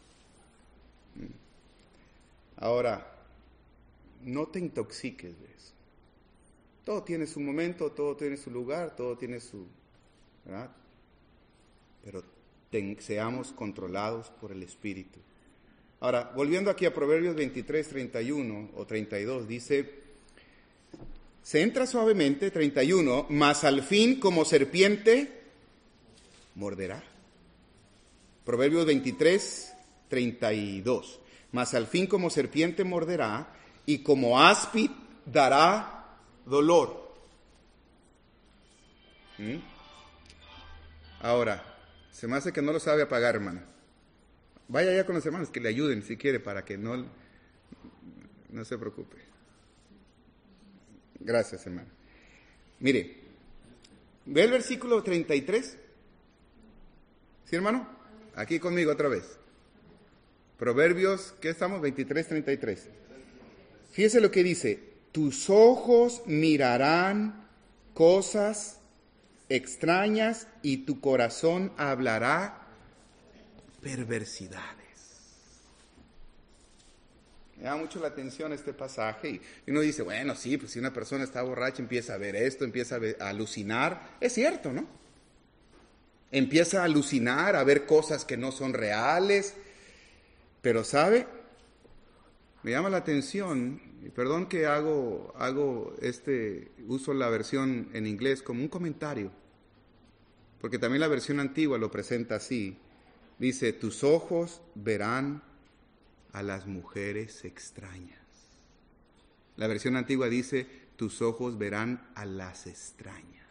Ahora, no te intoxiques de eso. Todo tiene su momento, todo tiene su lugar, todo tiene su... ¿verdad? Pero ten, seamos controlados por el Espíritu. Ahora, volviendo aquí a Proverbios veintitrés, treinta y uno o treinta y dos, dice, se entra suavemente, treinta y uno, mas al fin como serpiente morderá. Proverbios veintitrés, treinta y dos, mas al fin como serpiente morderá y como áspid dará dolor. ¿Mm? Ahora, se me hace que no lo sabe apagar, hermano. Vaya allá con los hermanos que le ayuden si quiere para que no, no se preocupe. Gracias, hermano. Mire, ve el versículo treinta y tres. ¿Sí, hermano? Aquí conmigo otra vez. Proverbios, ¿qué estamos? veintitrés, treinta y tres. Fíjese lo que dice. Tus ojos mirarán cosas extrañas y tu corazón hablará perversidades. Me da mucho la atención este pasaje y uno dice, bueno, sí, pues si una persona está borracha empieza a ver esto, empieza a, ver, a alucinar. Es cierto, ¿no? Empieza a alucinar, a ver cosas que no son reales. Pero, ¿sabe? Me llama la atención, y perdón que hago, hago este, uso la versión en inglés como un comentario, porque también la versión antigua lo presenta así. Dice, tus ojos verán a las mujeres extrañas. La versión antigua dice, tus ojos verán a las extrañas.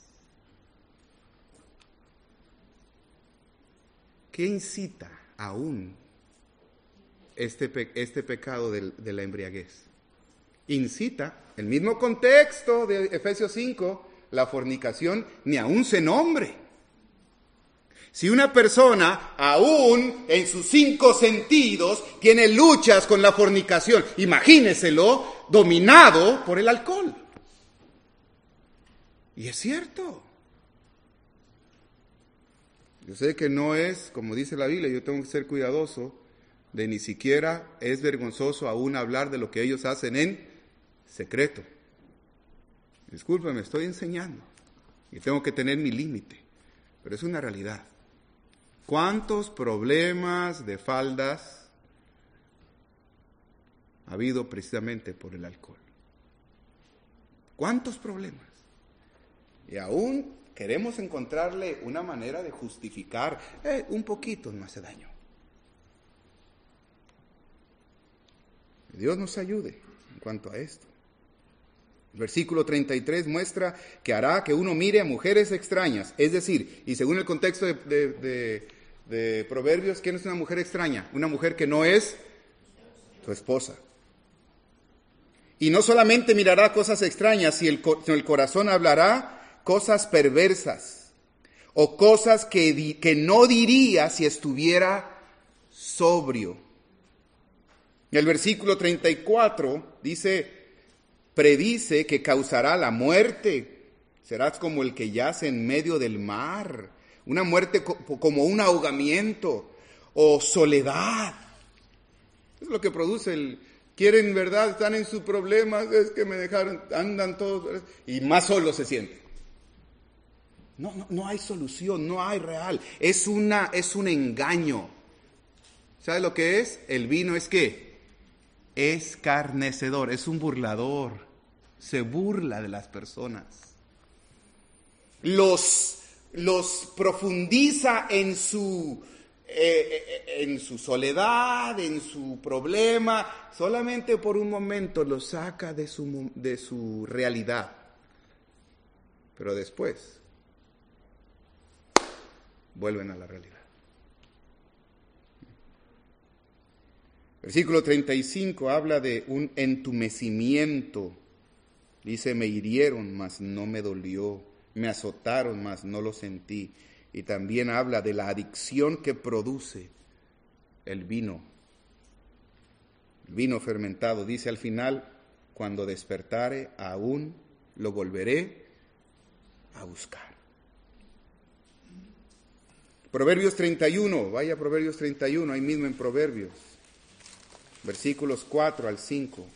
¿Qué incita aún este, pe- este pecado de, de la embriaguez? Incita, el mismo contexto de Efesios cinco, la fornicación, ni aún se nombre. Si una persona, aún en sus cinco sentidos, tiene luchas con la fornicación, imagíneselo dominado por el alcohol. Y es cierto. Yo sé que no es, como dice la Biblia, yo tengo que ser cuidadoso de ni siquiera es vergonzoso aún hablar de lo que ellos hacen en secreto. Discúlpeme, estoy enseñando y tengo que tener mi límite, pero es una realidad. ¿Cuántos problemas de faldas ha habido precisamente por el alcohol? ¿Cuántos problemas? Y aún queremos encontrarle una manera de justificar, eh, un poquito no hace daño. Dios nos ayude en cuanto a esto. El versículo treinta y tres muestra que hará que uno mire a mujeres extrañas. Es decir, y según el contexto de, de, de, de Proverbios, ¿quién es una mujer extraña? Una mujer que no es tu esposa. Y no solamente mirará cosas extrañas, sino el corazón hablará cosas perversas o cosas que, di, que no diría si estuviera sobrio. El versículo treinta y cuatro dice, predice que causará la muerte. Serás como el que yace en medio del mar. Una muerte co- como un ahogamiento o soledad. Es lo que produce el... Quieren, ¿verdad? Están en sus problemas, es que me dejaron, andan todos, y más solo se sienten. No, no, no hay solución, no hay real. Es, una, es un engaño. ¿Sabe lo que es? El vino es ¿qué? Escarnecedor, es un burlador, se burla de las personas, los, los profundiza en su, eh, eh, en su soledad, en su problema, solamente por un momento lo saca de su, de su realidad. Pero después vuelven a la realidad. Versículo treinta y cinco habla de un entumecimiento. Dice, me hirieron, mas no me dolió. Me azotaron, mas no lo sentí. Y también habla de la adicción que produce el vino. El vino fermentado. Dice al final, cuando despertare, aún lo volveré a buscar. Proverbios treinta y uno, vaya Proverbios treinta y uno, ahí mismo en Proverbios. Versículos cuatro al cinco.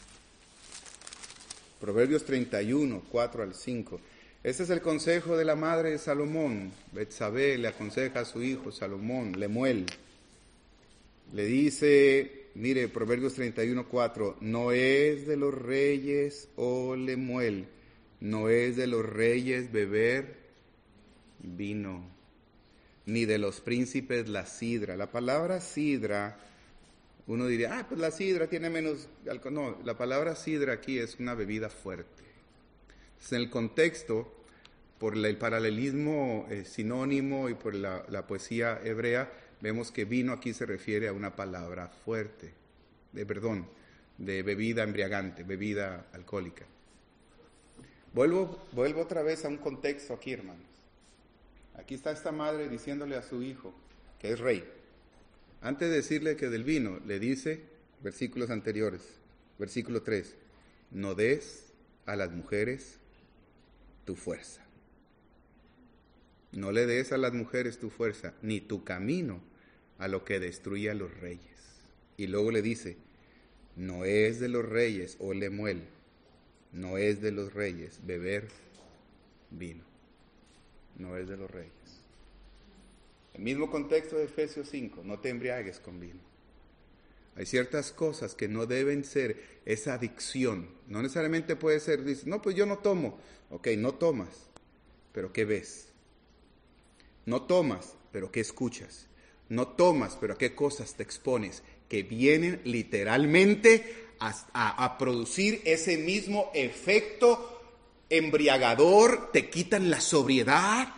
Proverbios treinta y uno, cuatro al cinco. Este es el consejo de la madre de Salomón. Betsabé le aconseja a su hijo Salomón, Lemuel. Le dice, mire, Proverbios treinta y uno, cuatro. No es de los reyes, oh Lemuel, no es de los reyes beber vino, ni de los príncipes la sidra. La palabra sidra, uno diría, ah, pues la sidra tiene menos alcohol. No, la palabra sidra aquí es una bebida fuerte. En el contexto, por el paralelismo eh, sinónimo y por la, la poesía hebrea, vemos que vino aquí se refiere a una palabra fuerte, de perdón, de bebida embriagante, bebida alcohólica. Vuelvo, vuelvo otra vez a un contexto aquí, hermanos. Aquí está esta madre diciéndole a su hijo, que es rey. Antes de decirle que del vino, le dice, versículos anteriores, versículo tres, no des a las mujeres tu fuerza. No le des a las mujeres tu fuerza, ni tu camino a lo que destruye a los reyes. Y luego le dice, no es de los reyes, oh Lemuel, no es de los reyes beber vino. No es de los reyes. El mismo contexto de Efesios cinco, no te embriagues con vino. Hay ciertas cosas que no deben ser esa adicción. No necesariamente puede ser, dice, no, pues yo no tomo. Ok, no tomas, pero ¿qué ves? No tomas, pero ¿qué escuchas? No tomas, pero ¿a qué cosas te expones? Que vienen literalmente a, a, a producir ese mismo efecto embriagador, te quitan la sobriedad.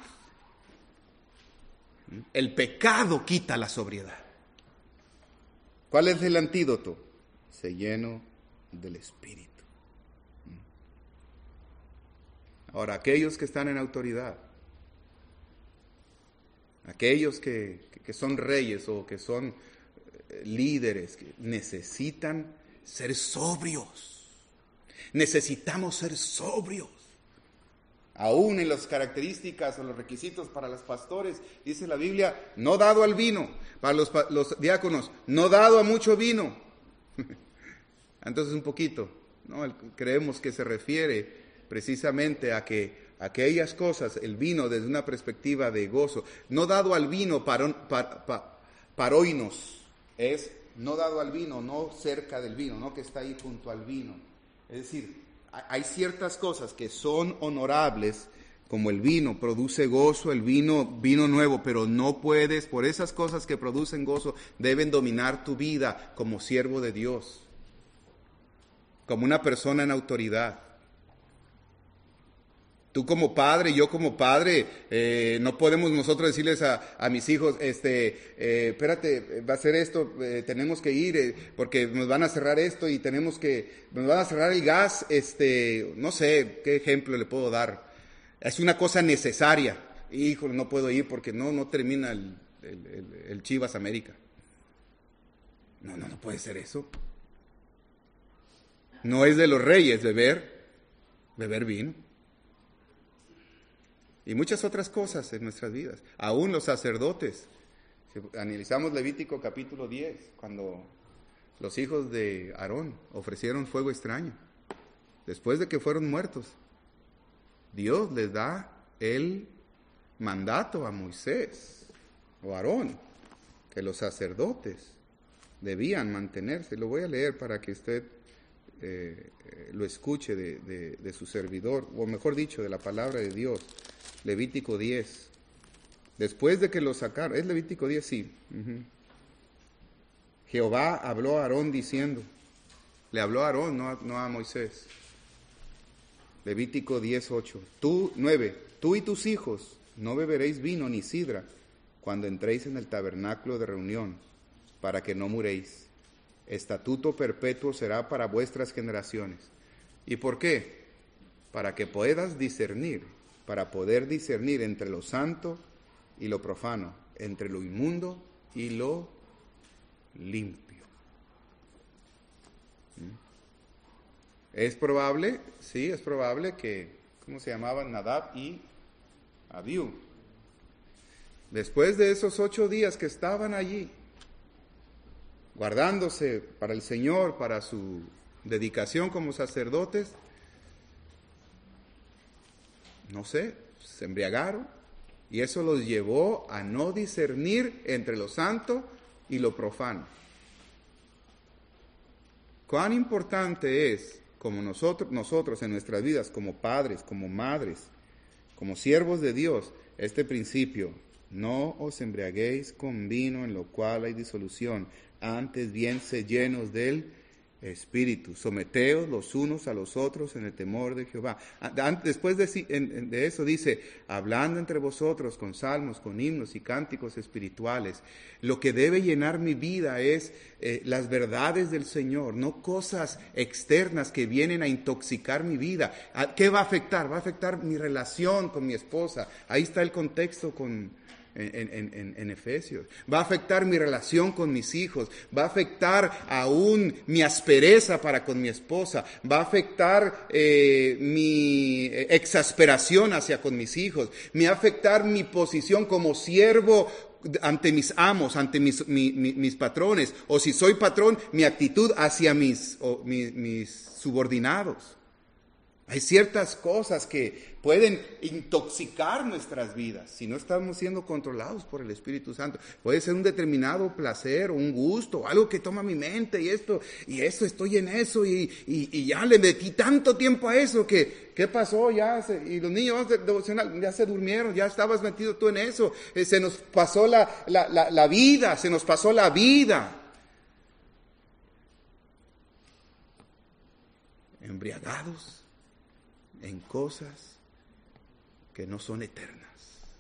El pecado quita la sobriedad. ¿Cuál es el antídoto? Se lleno del Espíritu. Ahora, aquellos que están en autoridad, aquellos que, que son reyes o que son líderes, que necesitan ser sobrios. Necesitamos ser sobrios. Aún en las características o los requisitos para los pastores, dice la Biblia, no dado al vino. Para los, los diáconos, no dado a mucho vino. Entonces un poquito, ¿no? Creemos que se refiere precisamente a que aquellas cosas, el vino desde una perspectiva de gozo, no dado al vino para, para, para, paroinos, es no dado al vino, no cerca del vino, no que está ahí junto al vino. Es decir, hay ciertas cosas que son honorables, como el vino, produce gozo, el vino, vino nuevo, pero no puedes, por esas cosas que producen gozo, deben dominar tu vida como siervo de Dios, como una persona en autoridad. Tú como padre, yo como padre, eh, no podemos nosotros decirles a, a mis hijos, este, eh, espérate, va a ser esto, eh, tenemos que ir, eh, porque nos van a cerrar esto y tenemos que, nos van a cerrar el gas, este, no sé, qué ejemplo le puedo dar. Es una cosa necesaria. Híjole, no puedo ir porque no, no termina el, el, el, el Chivas América. No, no, no puede ser eso. No es de los reyes beber, beber vino. Y muchas otras cosas en nuestras vidas. Aún los sacerdotes. Si analizamos Levítico capítulo diez, cuando los hijos de Aarón ofrecieron fuego extraño, después de que fueron muertos, Dios les da el mandato a Moisés o a Aarón, que los sacerdotes debían mantenerse. Lo voy a leer para que usted eh, lo escuche de, de, de su servidor, o mejor dicho, de la palabra de Dios. Levítico diez, Después de que lo sacaron, es Levítico diez, sí. Uh-huh. Jehová habló a Aarón diciendo, le habló a Aarón, no a, no a Moisés. Levítico diez, ocho. Tú, nueve, tú y tus hijos no beberéis vino ni sidra cuando entréis en el tabernáculo de reunión, para que no muréis. Estatuto perpetuo será para vuestras generaciones. ¿Y por qué? Para que puedas discernir, para poder discernir entre lo santo y lo profano, entre lo inmundo y lo limpio. Es probable, sí, es probable que, ¿cómo se llamaban? Nadab y Abiú. Después de esos ocho días que estaban allí, guardándose para el Señor, para su dedicación como sacerdotes, no sé, se embriagaron y eso los llevó a no discernir entre lo santo y lo profano. Cuán importante es, como nosotros, nosotros en nuestras vidas, como padres, como madres, como siervos de Dios, este principio: no os embriaguéis con vino en lo cual hay disolución, antes bien sed llenos del Espíritu, someteos los unos a los otros en el temor de Jehová. Después de, de eso dice, hablando entre vosotros con salmos, con himnos y cánticos espirituales. Lo que debe llenar mi vida es eh, las verdades del Señor, no cosas externas que vienen a intoxicar mi vida. ¿Qué va a afectar? Va a afectar mi relación con mi esposa. Ahí está el contexto con... En, en, en, en Efesios. Va a afectar mi relación con mis hijos, va a afectar aún mi aspereza para con mi esposa, va a afectar eh, mi exasperación hacia con mis hijos, me va a afectar mi posición como siervo ante mis amos, ante mis, mi, mi, mis patrones, o si soy patrón, mi actitud hacia mis, o, mi, mis subordinados. Hay ciertas cosas que pueden intoxicar nuestras vidas si no estamos siendo controlados por el Espíritu Santo. Puede ser un determinado placer o un gusto, algo que toma mi mente y esto, y esto, estoy en eso y, y, y ya le metí tanto tiempo a eso que, ¿qué pasó? Ya se, y los niños devocional ya se durmieron, ya estabas metido tú en eso. Eh, se nos pasó la, la, la, la vida, se nos pasó la vida. Embriagados en cosas que no son eternas.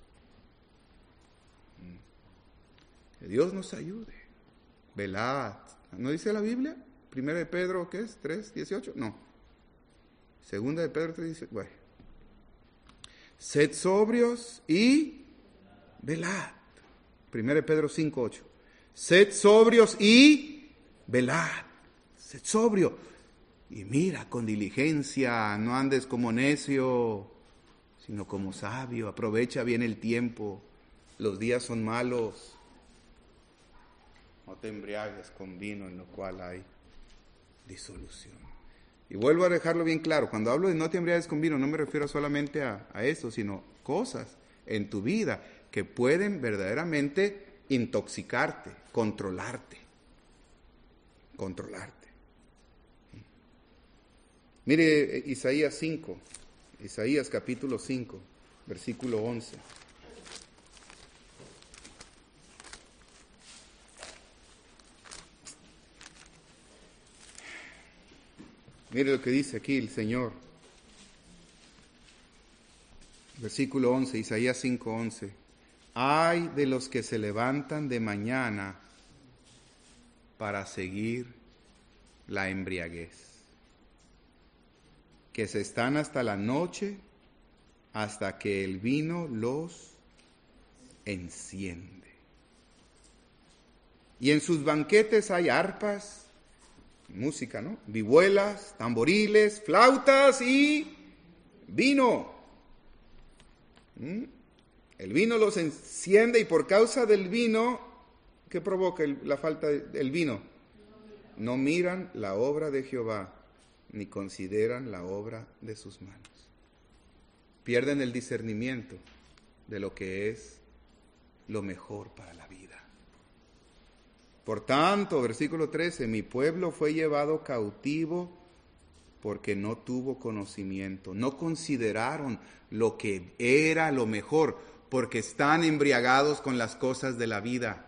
Que Dios nos ayude. Velad. ¿No dice la Biblia? Primera de Pedro, ¿qué es? tres, dieciocho. No. Segunda de Pedro tres, dieciocho. Bueno. Sed sobrios y velad. Primera de Pedro cinco, ocho. Sed sobrios y velad. Sed sobrio. Y mira con diligencia, no andes como necio, sino como sabio. Aprovecha bien el tiempo, los días son malos. No te embriagues con vino en lo cual hay disolución. Y vuelvo a dejarlo bien claro, cuando hablo de no te embriagues con vino, no me refiero solamente a, a esto, sino cosas en tu vida que pueden verdaderamente intoxicarte, controlarte, controlarte. Mire Isaías cinco, Isaías capítulo cinco, versículo once. Mire lo que dice aquí el Señor. Versículo once, Isaías cinco, once. Ay de los que se levantan de mañana para seguir la embriaguez, que se están hasta la noche, hasta que el vino los enciende. Y en sus banquetes hay arpas, música, ¿no? Vihuelas, tamboriles, flautas y vino. ¿Mm? El vino los enciende y por causa del vino, ¿qué provoca el, la falta del vino? No miran la obra de Jehová, ni consideran la obra de sus manos. Pierden el discernimiento de lo que es lo mejor para la vida. Por tanto, versículo trece, mi pueblo fue llevado cautivo porque no tuvo conocimiento, no consideraron lo que era lo mejor. porque están embriagados con las cosas de la vida.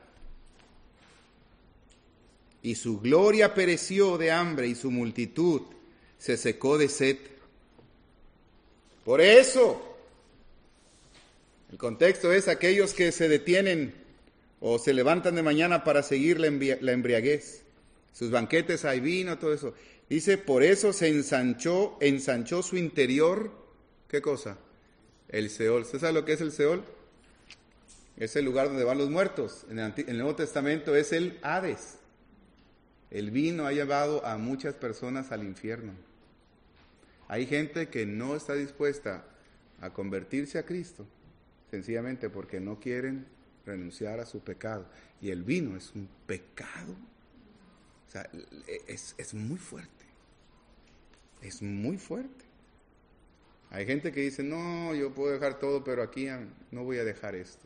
Y su gloria pereció de hambre y su multitud se secó de sed. Por eso, el contexto es aquellos que se detienen o se levantan de mañana para seguir la, embri- la embriaguez. Sus banquetes hay vino, todo eso. Dice, por eso se ensanchó, ensanchó su interior. ¿Qué cosa? El Seol. ¿Usted sabe lo que es el Seol? Es el lugar donde van los muertos. En el, Antiguo, en el Nuevo Testamento es el Hades. El vino ha llevado a muchas personas al infierno. Hay gente que no está dispuesta a convertirse a Cristo, sencillamente porque no quieren renunciar a su pecado. Y el vino es un pecado. O sea, es, es muy fuerte. Es muy fuerte. Hay gente que dice, no, yo puedo dejar todo, pero aquí no voy a dejar esto.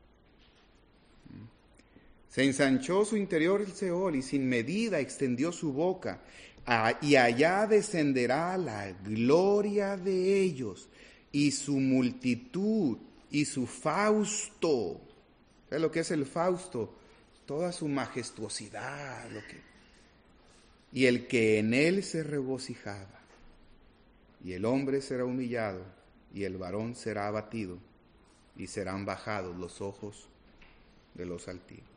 Se ensanchó su interior el Seol y sin medida extendió su boca, y allá descenderá la gloria de ellos y su multitud y su fausto. ¿Sabes lo que es el fausto? Toda su majestuosidad. Lo que... Y el que en él se regocijaba. Y el hombre será humillado y el varón será abatido y serán bajados los ojos de los altivos.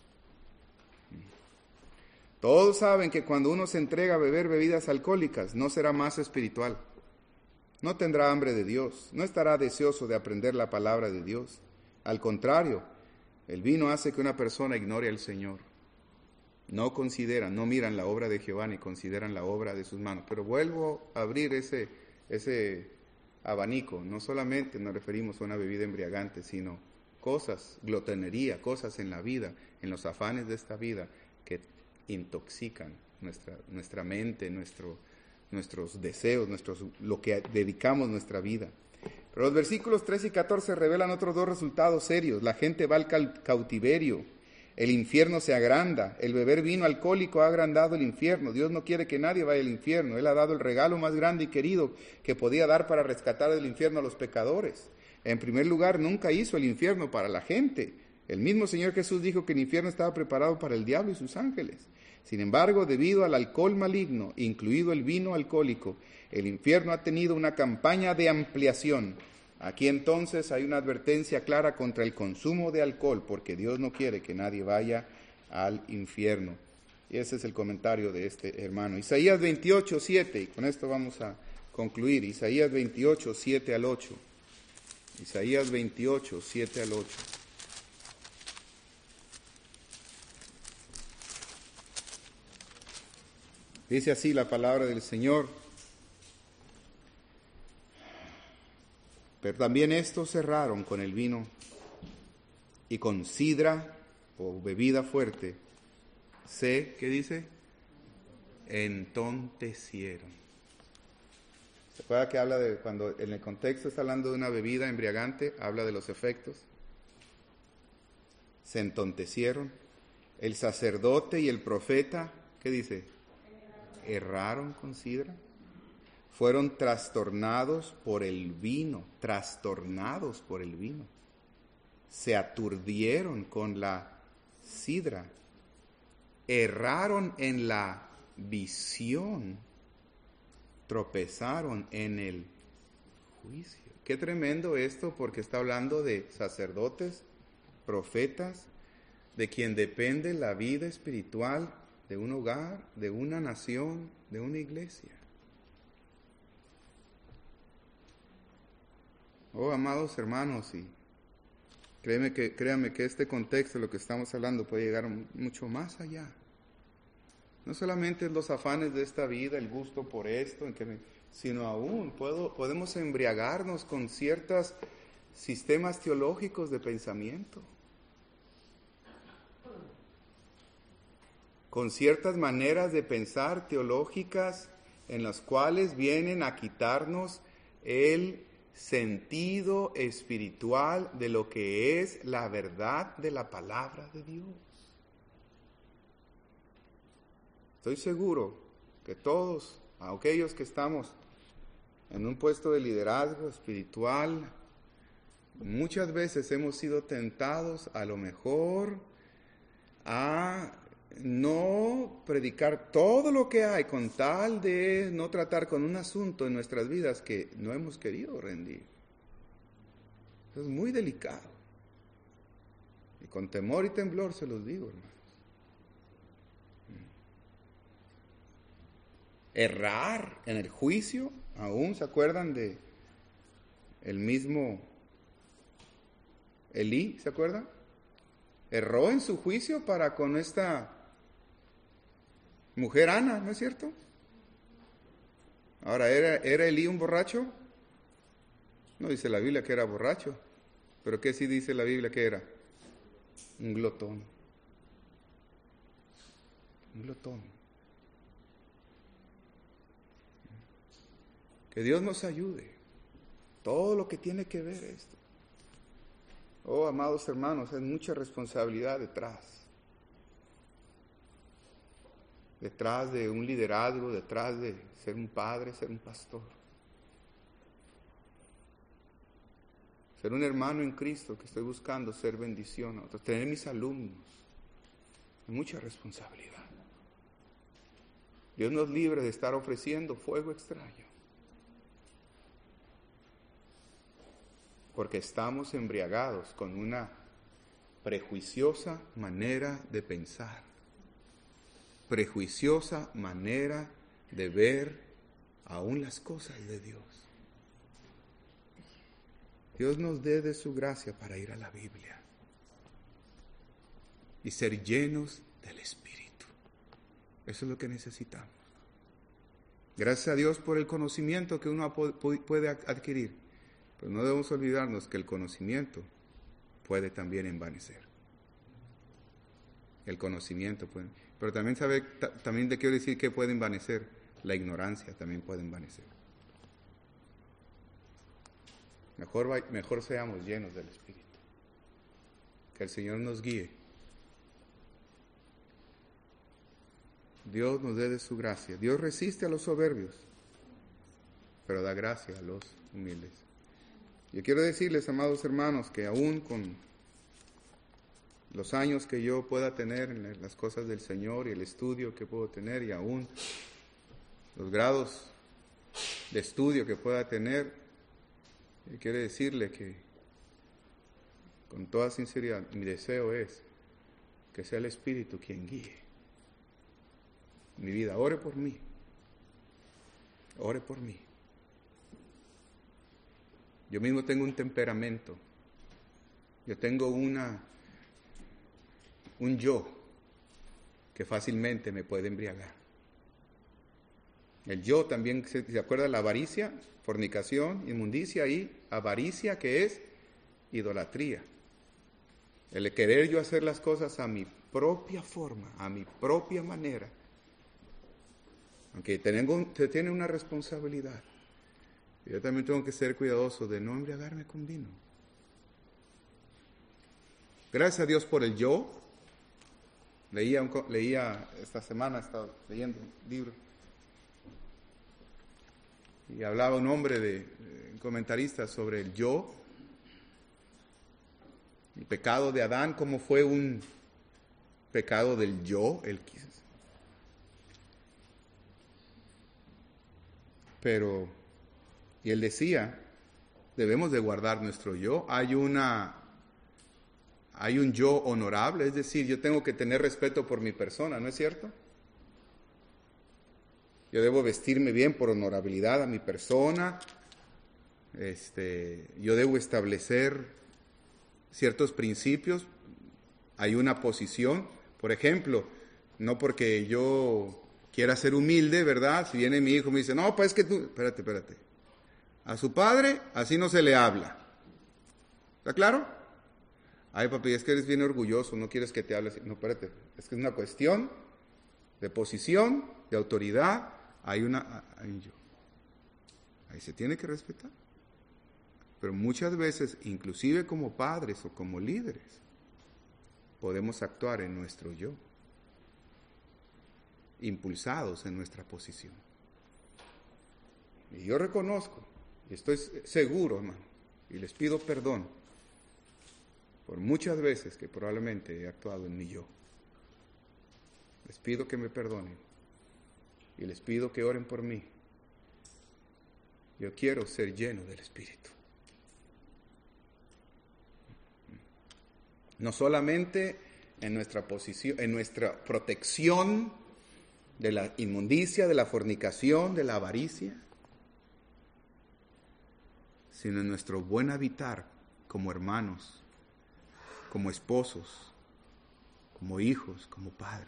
Todos saben que cuando uno se entrega a beber bebidas alcohólicas, no será más espiritual. No tendrá hambre de Dios, no estará deseoso de aprender la palabra de Dios. Al contrario, el vino hace que una persona ignore al Señor. No consideran, no miran la obra de Jehová ni consideran la obra de sus manos. Pero vuelvo a abrir ese, ese abanico. No solamente nos referimos a una bebida embriagante, sino cosas, glotonería, cosas en la vida, en los afanes de esta vida que intoxican nuestra, nuestra mente, nuestro, nuestros deseos, nuestros, lo que dedicamos nuestra vida. Pero los versículos trece y catorce revelan otros dos resultados serios. La gente va al cautiverio, el infierno se agranda, el beber vino alcohólico ha agrandado el infierno. Dios no quiere que nadie vaya al infierno. Él ha dado el regalo más grande y querido que podía dar para rescatar del infierno a los pecadores. En primer lugar, nunca hizo el infierno para la gente. El mismo Señor Jesús dijo que el infierno estaba preparado para el diablo y sus ángeles. Sin embargo, debido al alcohol maligno, incluido el vino alcohólico, el infierno ha tenido una campaña de ampliación. Aquí entonces hay una advertencia clara contra el consumo de alcohol, porque Dios no quiere que nadie vaya al infierno. Y ese es el comentario de este hermano. Isaías veintiocho, siete, y con esto vamos a concluir. Isaías veintiocho, siete al ocho. Isaías veintiocho, siete al ocho. Dice así la palabra del Señor. Pero también estos cerraron con el vino y con sidra o bebida fuerte. Se, ¿qué dice? Entontecieron. ¿Se acuerda que habla de, cuando en el contexto está hablando de una bebida embriagante, habla de los efectos? Se entontecieron. El sacerdote y el profeta, ¿qué dice? Erraron con sidra, fueron trastornados por el vino, trastornados por el vino, se aturdieron con la sidra, erraron en la visión, tropezaron en el juicio. Qué tremendo esto, porque está hablando de sacerdotes, profetas, de quien depende la vida espiritual de un hogar, de una nación, de una iglesia. Oh, amados hermanos, y créeme que, créanme que este contexto, lo que estamos hablando, puede llegar mucho más allá. No solamente los afanes de esta vida, el gusto por esto, sino aún puedo, podemos embriagarnos con ciertos sistemas teológicos de pensamiento, con ciertas maneras de pensar teológicas en las cuales vienen a quitarnos el sentido espiritual de lo que es la verdad de la palabra de Dios. Estoy seguro que todos aquellos que estamos en un puesto de liderazgo espiritual, Muchas veces hemos sido tentados a lo mejor a no predicar todo lo que hay con tal de no tratar con un asunto en nuestras vidas que no hemos querido rendir. Eso es muy delicado. Y con temor y temblor se los digo, hermanos. Errar en el juicio, aún se acuerdan de el mismo Elí, ¿se acuerdan? Erró en su juicio para con esta mujer Ana, ¿no es cierto? Ahora, ¿era, ¿era Elí un borracho? No dice la Biblia que era borracho, pero ¿qué sí dice la Biblia que era? Un glotón. Un glotón. Que Dios nos ayude. Todo lo que tiene que ver esto. Oh, amados hermanos, hay mucha responsabilidad detrás. Detrás de un liderazgo, detrás de ser un padre, ser un pastor. Ser un hermano en Cristo que estoy buscando ser bendición a otros. Tener mis alumnos. Hay mucha responsabilidad. Dios nos libre de estar ofreciendo fuego extraño. Porque estamos embriagados con una prejuiciosa manera de pensar, prejuiciosa manera de ver aún las cosas de Dios. Dios nos dé de su gracia para ir a la Biblia y ser llenos del Espíritu. Eso es lo que necesitamos. Gracias a Dios por el conocimiento que uno puede adquirir. Pero no debemos olvidarnos que el conocimiento puede también envanecer. El conocimiento puede. Pero también sabe, también te quiero decir que puede envanecer. La ignorancia también puede envanecer. Mejor, mejor seamos llenos del Espíritu. Que el Señor nos guíe. Dios nos dé de su gracia. Dios resiste a los soberbios, pero da gracia a los humildes. Yo quiero decirles, amados hermanos, que aún con los años que yo pueda tener en las cosas del Señor y el estudio que puedo tener y aún los grados de estudio que pueda tener, yo quiero decirle que con toda sinceridad mi deseo es que sea el Espíritu quien guíe mi vida. Ore por mí, ore por mí. Yo mismo tengo un temperamento, yo tengo una, un yo que fácilmente me puede embriagar. El yo también, ¿se, ¿se acuerda? La avaricia, fornicación, inmundicia y avaricia, que es idolatría. El querer yo hacer las cosas a mi propia forma, a mi propia manera, aunque tengo, se tiene una responsabilidad. Yo también tengo que ser cuidadoso de no embriagarme con vino. Gracias a Dios por el yo. Leía, un, leía esta semana, estaba leyendo un libro. Y hablaba un hombre, de, de un comentarista, sobre el yo. El pecado de Adán, cómo fue un pecado del yo. El, pero... Y él decía, debemos de guardar nuestro yo. Hay una, hay un yo honorable, es decir, yo tengo que tener respeto por mi persona, ¿no es cierto? Yo debo vestirme bien por honorabilidad a mi persona. Este, yo debo establecer ciertos principios. Hay una posición, por ejemplo, no porque yo quiera ser humilde, ¿verdad? Si viene mi hijo y me dice, no, pues es que tú, espérate, espérate. A su padre así no se le habla. ¿Está claro? Ay, papi, es que eres bien orgulloso, no quieres que te hable así. No, espérate, es que es una cuestión de posición, de autoridad. Hay una, hay un yo. Ahí se tiene que respetar. Pero muchas veces, inclusive como padres o como líderes, podemos actuar en nuestro yo, impulsados en nuestra posición. Y yo reconozco, y estoy seguro, hermano, y les pido perdón, por muchas veces que probablemente he actuado en mi yo. Les pido que me perdonen y les pido que oren por mí. Yo quiero ser lleno del Espíritu. No solamente en nuestra posición, en nuestra protección de la inmundicia, de la fornicación, de la avaricia, sino en nuestro buen habitar como hermanos, como esposos, como hijos, como padres,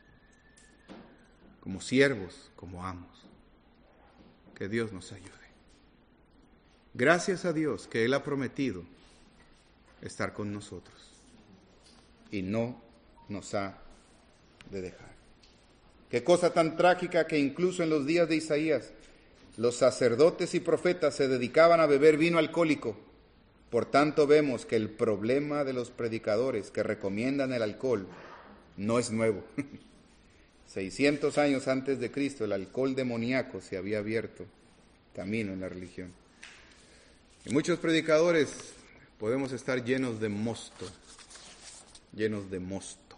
como siervos, como amos. Que Dios nos ayude. Gracias a Dios que Él ha prometido estar con nosotros y no nos ha de dejar. Qué cosa tan trágica que incluso en los días de Isaías los sacerdotes y profetas se dedicaban a beber vino alcohólico. Por tanto vemos que el problema de los predicadores que recomiendan el alcohol no es nuevo. seiscientos años antes de Cristo el alcohol demoníaco se había abierto camino en la religión. Y muchos predicadores podemos estar llenos de mosto, llenos de mosto.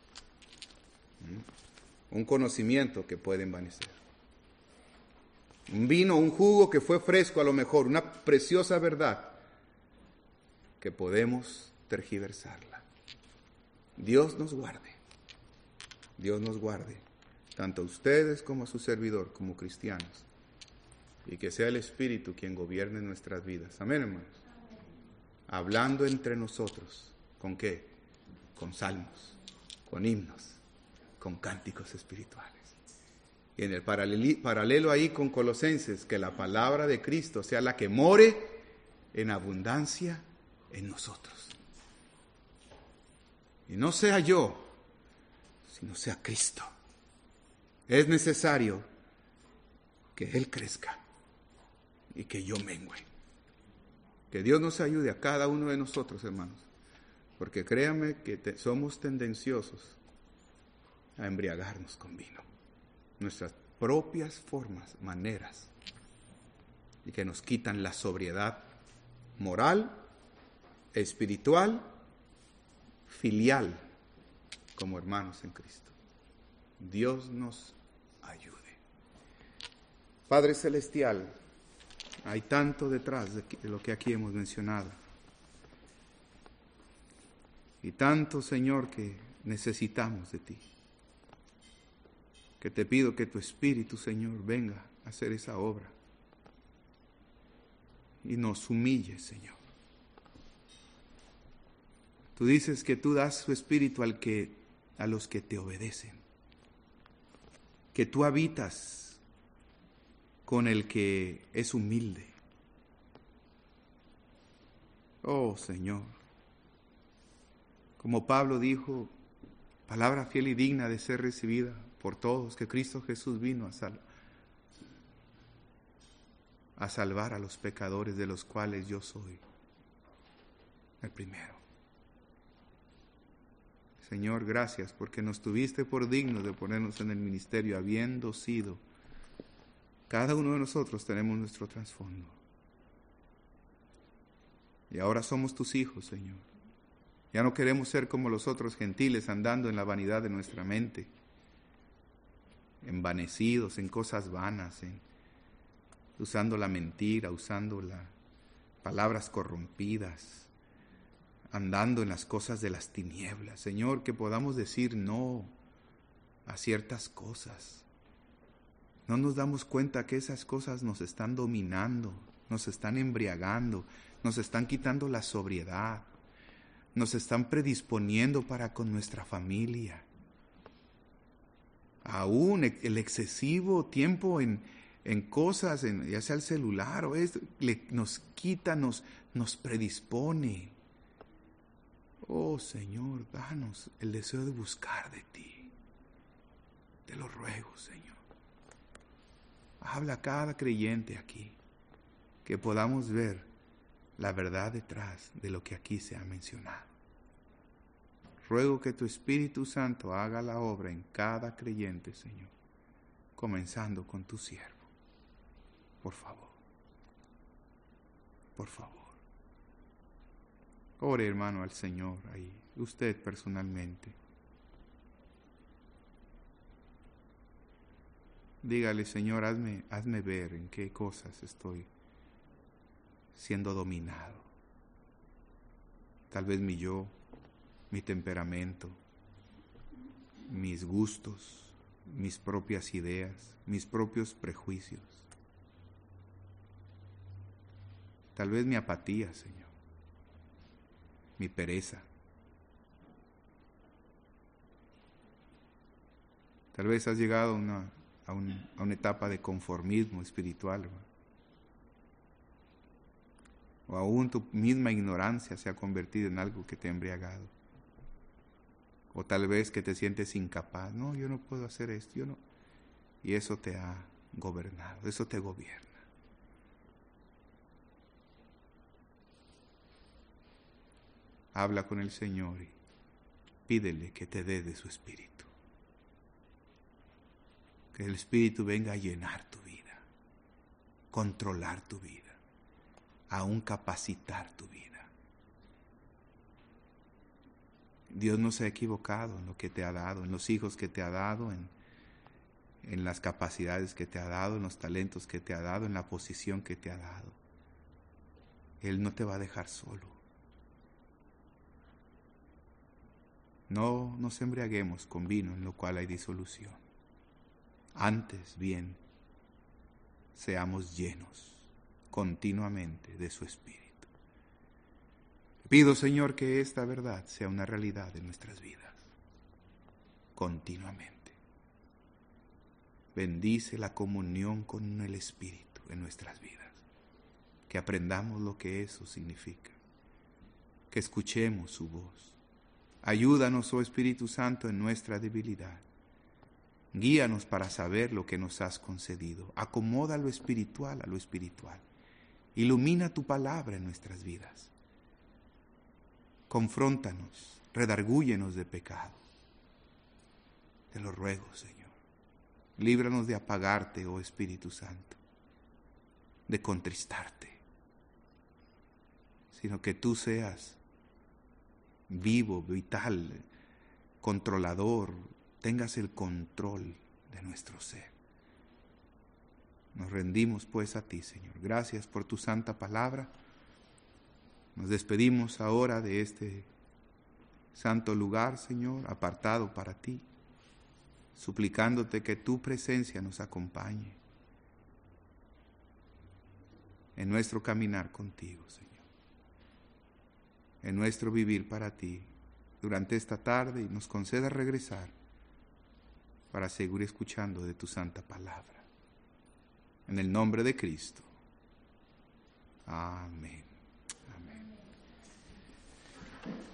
¿Mm? Un conocimiento que puede envanecer. Un vino, un jugo que fue fresco a lo mejor, una preciosa verdad que podemos tergiversarla. Dios nos guarde, Dios nos guarde, tanto a ustedes como a su servidor, como cristianos, y que sea el Espíritu quien gobierne nuestras vidas. Amén, hermanos. Hablando entre nosotros, ¿con qué? Con salmos, con himnos, con cánticos espirituales. Y en el paralelo ahí con Colosenses, que la palabra de Cristo sea la que more en abundancia en nosotros. Y no sea yo, sino sea Cristo. Es necesario que Él crezca y que yo mengüe. Que Dios nos ayude a cada uno de nosotros, hermanos, porque créanme que te, somos tendenciosos a embriagarnos con vino. Nuestras propias formas, maneras, y que nos quitan la sobriedad moral, espiritual, filial, como hermanos en Cristo. Dios nos ayude. Padre Celestial, hay tanto detrás de lo que aquí hemos mencionado. Y tanto, Señor, que necesitamos de ti. Que te pido que tu Espíritu, Señor, venga a hacer esa obra. Y nos humille, Señor. Tú dices que tú das tu Espíritu al que, a los que te obedecen. Que tú habitas con el que es humilde. Oh, Señor. Como Pablo dijo, palabra fiel y digna de ser recibida por todos, que Cristo Jesús vino a, sal- a salvar a los pecadores, de los cuales yo soy el primero. Señor, gracias porque nos tuviste por dignos de ponernos en el ministerio, habiendo sido. Cada uno de nosotros tenemos nuestro trasfondo. Y ahora somos tus hijos, Señor. Ya no queremos ser como los otros gentiles, andando en la vanidad de nuestra mente, envanecidos en cosas vanas, en, usando la mentira, usando las palabras corrompidas, andando en las cosas de las tinieblas. Señor, que podamos decir no a ciertas cosas. No nos damos cuenta que esas cosas nos están dominando, nos están embriagando, nos están quitando la sobriedad, nos están predisponiendo para con nuestra familia. Aún el excesivo tiempo en, en cosas, en, ya sea el celular o esto, le, nos quita, nos, nos predispone. Oh Señor, danos el deseo de buscar de ti. Te lo ruego, Señor. Habla a cada creyente aquí, que podamos ver la verdad detrás de lo que aquí se ha mencionado. Ruego que tu Espíritu Santo haga la obra en cada creyente, Señor, comenzando con tu siervo. Por favor, por favor. Ore, hermano, al Señor ahí, usted personalmente. Dígale, Señor, hazme, hazme ver en qué cosas estoy siendo dominado. Tal vez mi yo, mi temperamento, mis gustos, mis propias ideas, mis propios prejuicios. Tal vez mi apatía, Señor, mi pereza. Tal vez has llegado a una, a un, a una etapa de conformismo espiritual, hermano. O aún tu misma ignorancia se ha convertido en algo que te ha embriagado. O tal vez que te sientes incapaz. No, yo no puedo hacer esto, yo no. Y eso te ha gobernado, eso te gobierna. Habla con el Señor y pídele que te dé de su Espíritu. Que el Espíritu venga a llenar tu vida, controlar tu vida, aún capacitar tu vida. Dios no se ha equivocado en lo que te ha dado, en los hijos que te ha dado, en, en las capacidades que te ha dado, en los talentos que te ha dado, en la posición que te ha dado. Él no te va a dejar solo. No nos embriaguemos con vino en lo cual hay disolución. Antes bien, seamos llenos continuamente de su Espíritu. Pido, Señor, que esta verdad sea una realidad en nuestras vidas, continuamente. Bendice la comunión con el Espíritu en nuestras vidas, que aprendamos lo que eso significa, que escuchemos su voz. Ayúdanos, oh Espíritu Santo, en nuestra debilidad. Guíanos para saber lo que nos has concedido. Acomoda lo espiritual a lo espiritual. Ilumina tu palabra en nuestras vidas. Confróntanos, redargúyenos de pecado. Te lo ruego, Señor. Líbranos de apagarte, oh Espíritu Santo, de contristarte, sino que tú seas vivo, vital, controlador, tengas el control de nuestro ser. Nos rendimos pues a ti, Señor. Gracias por tu santa palabra. Nos despedimos ahora de este santo lugar, Señor, apartado para ti, suplicándote que tu presencia nos acompañe en nuestro caminar contigo, Señor, en nuestro vivir para ti durante esta tarde, y nos conceda regresar para seguir escuchando de tu santa palabra. En el nombre de Cristo. Amén. Amén.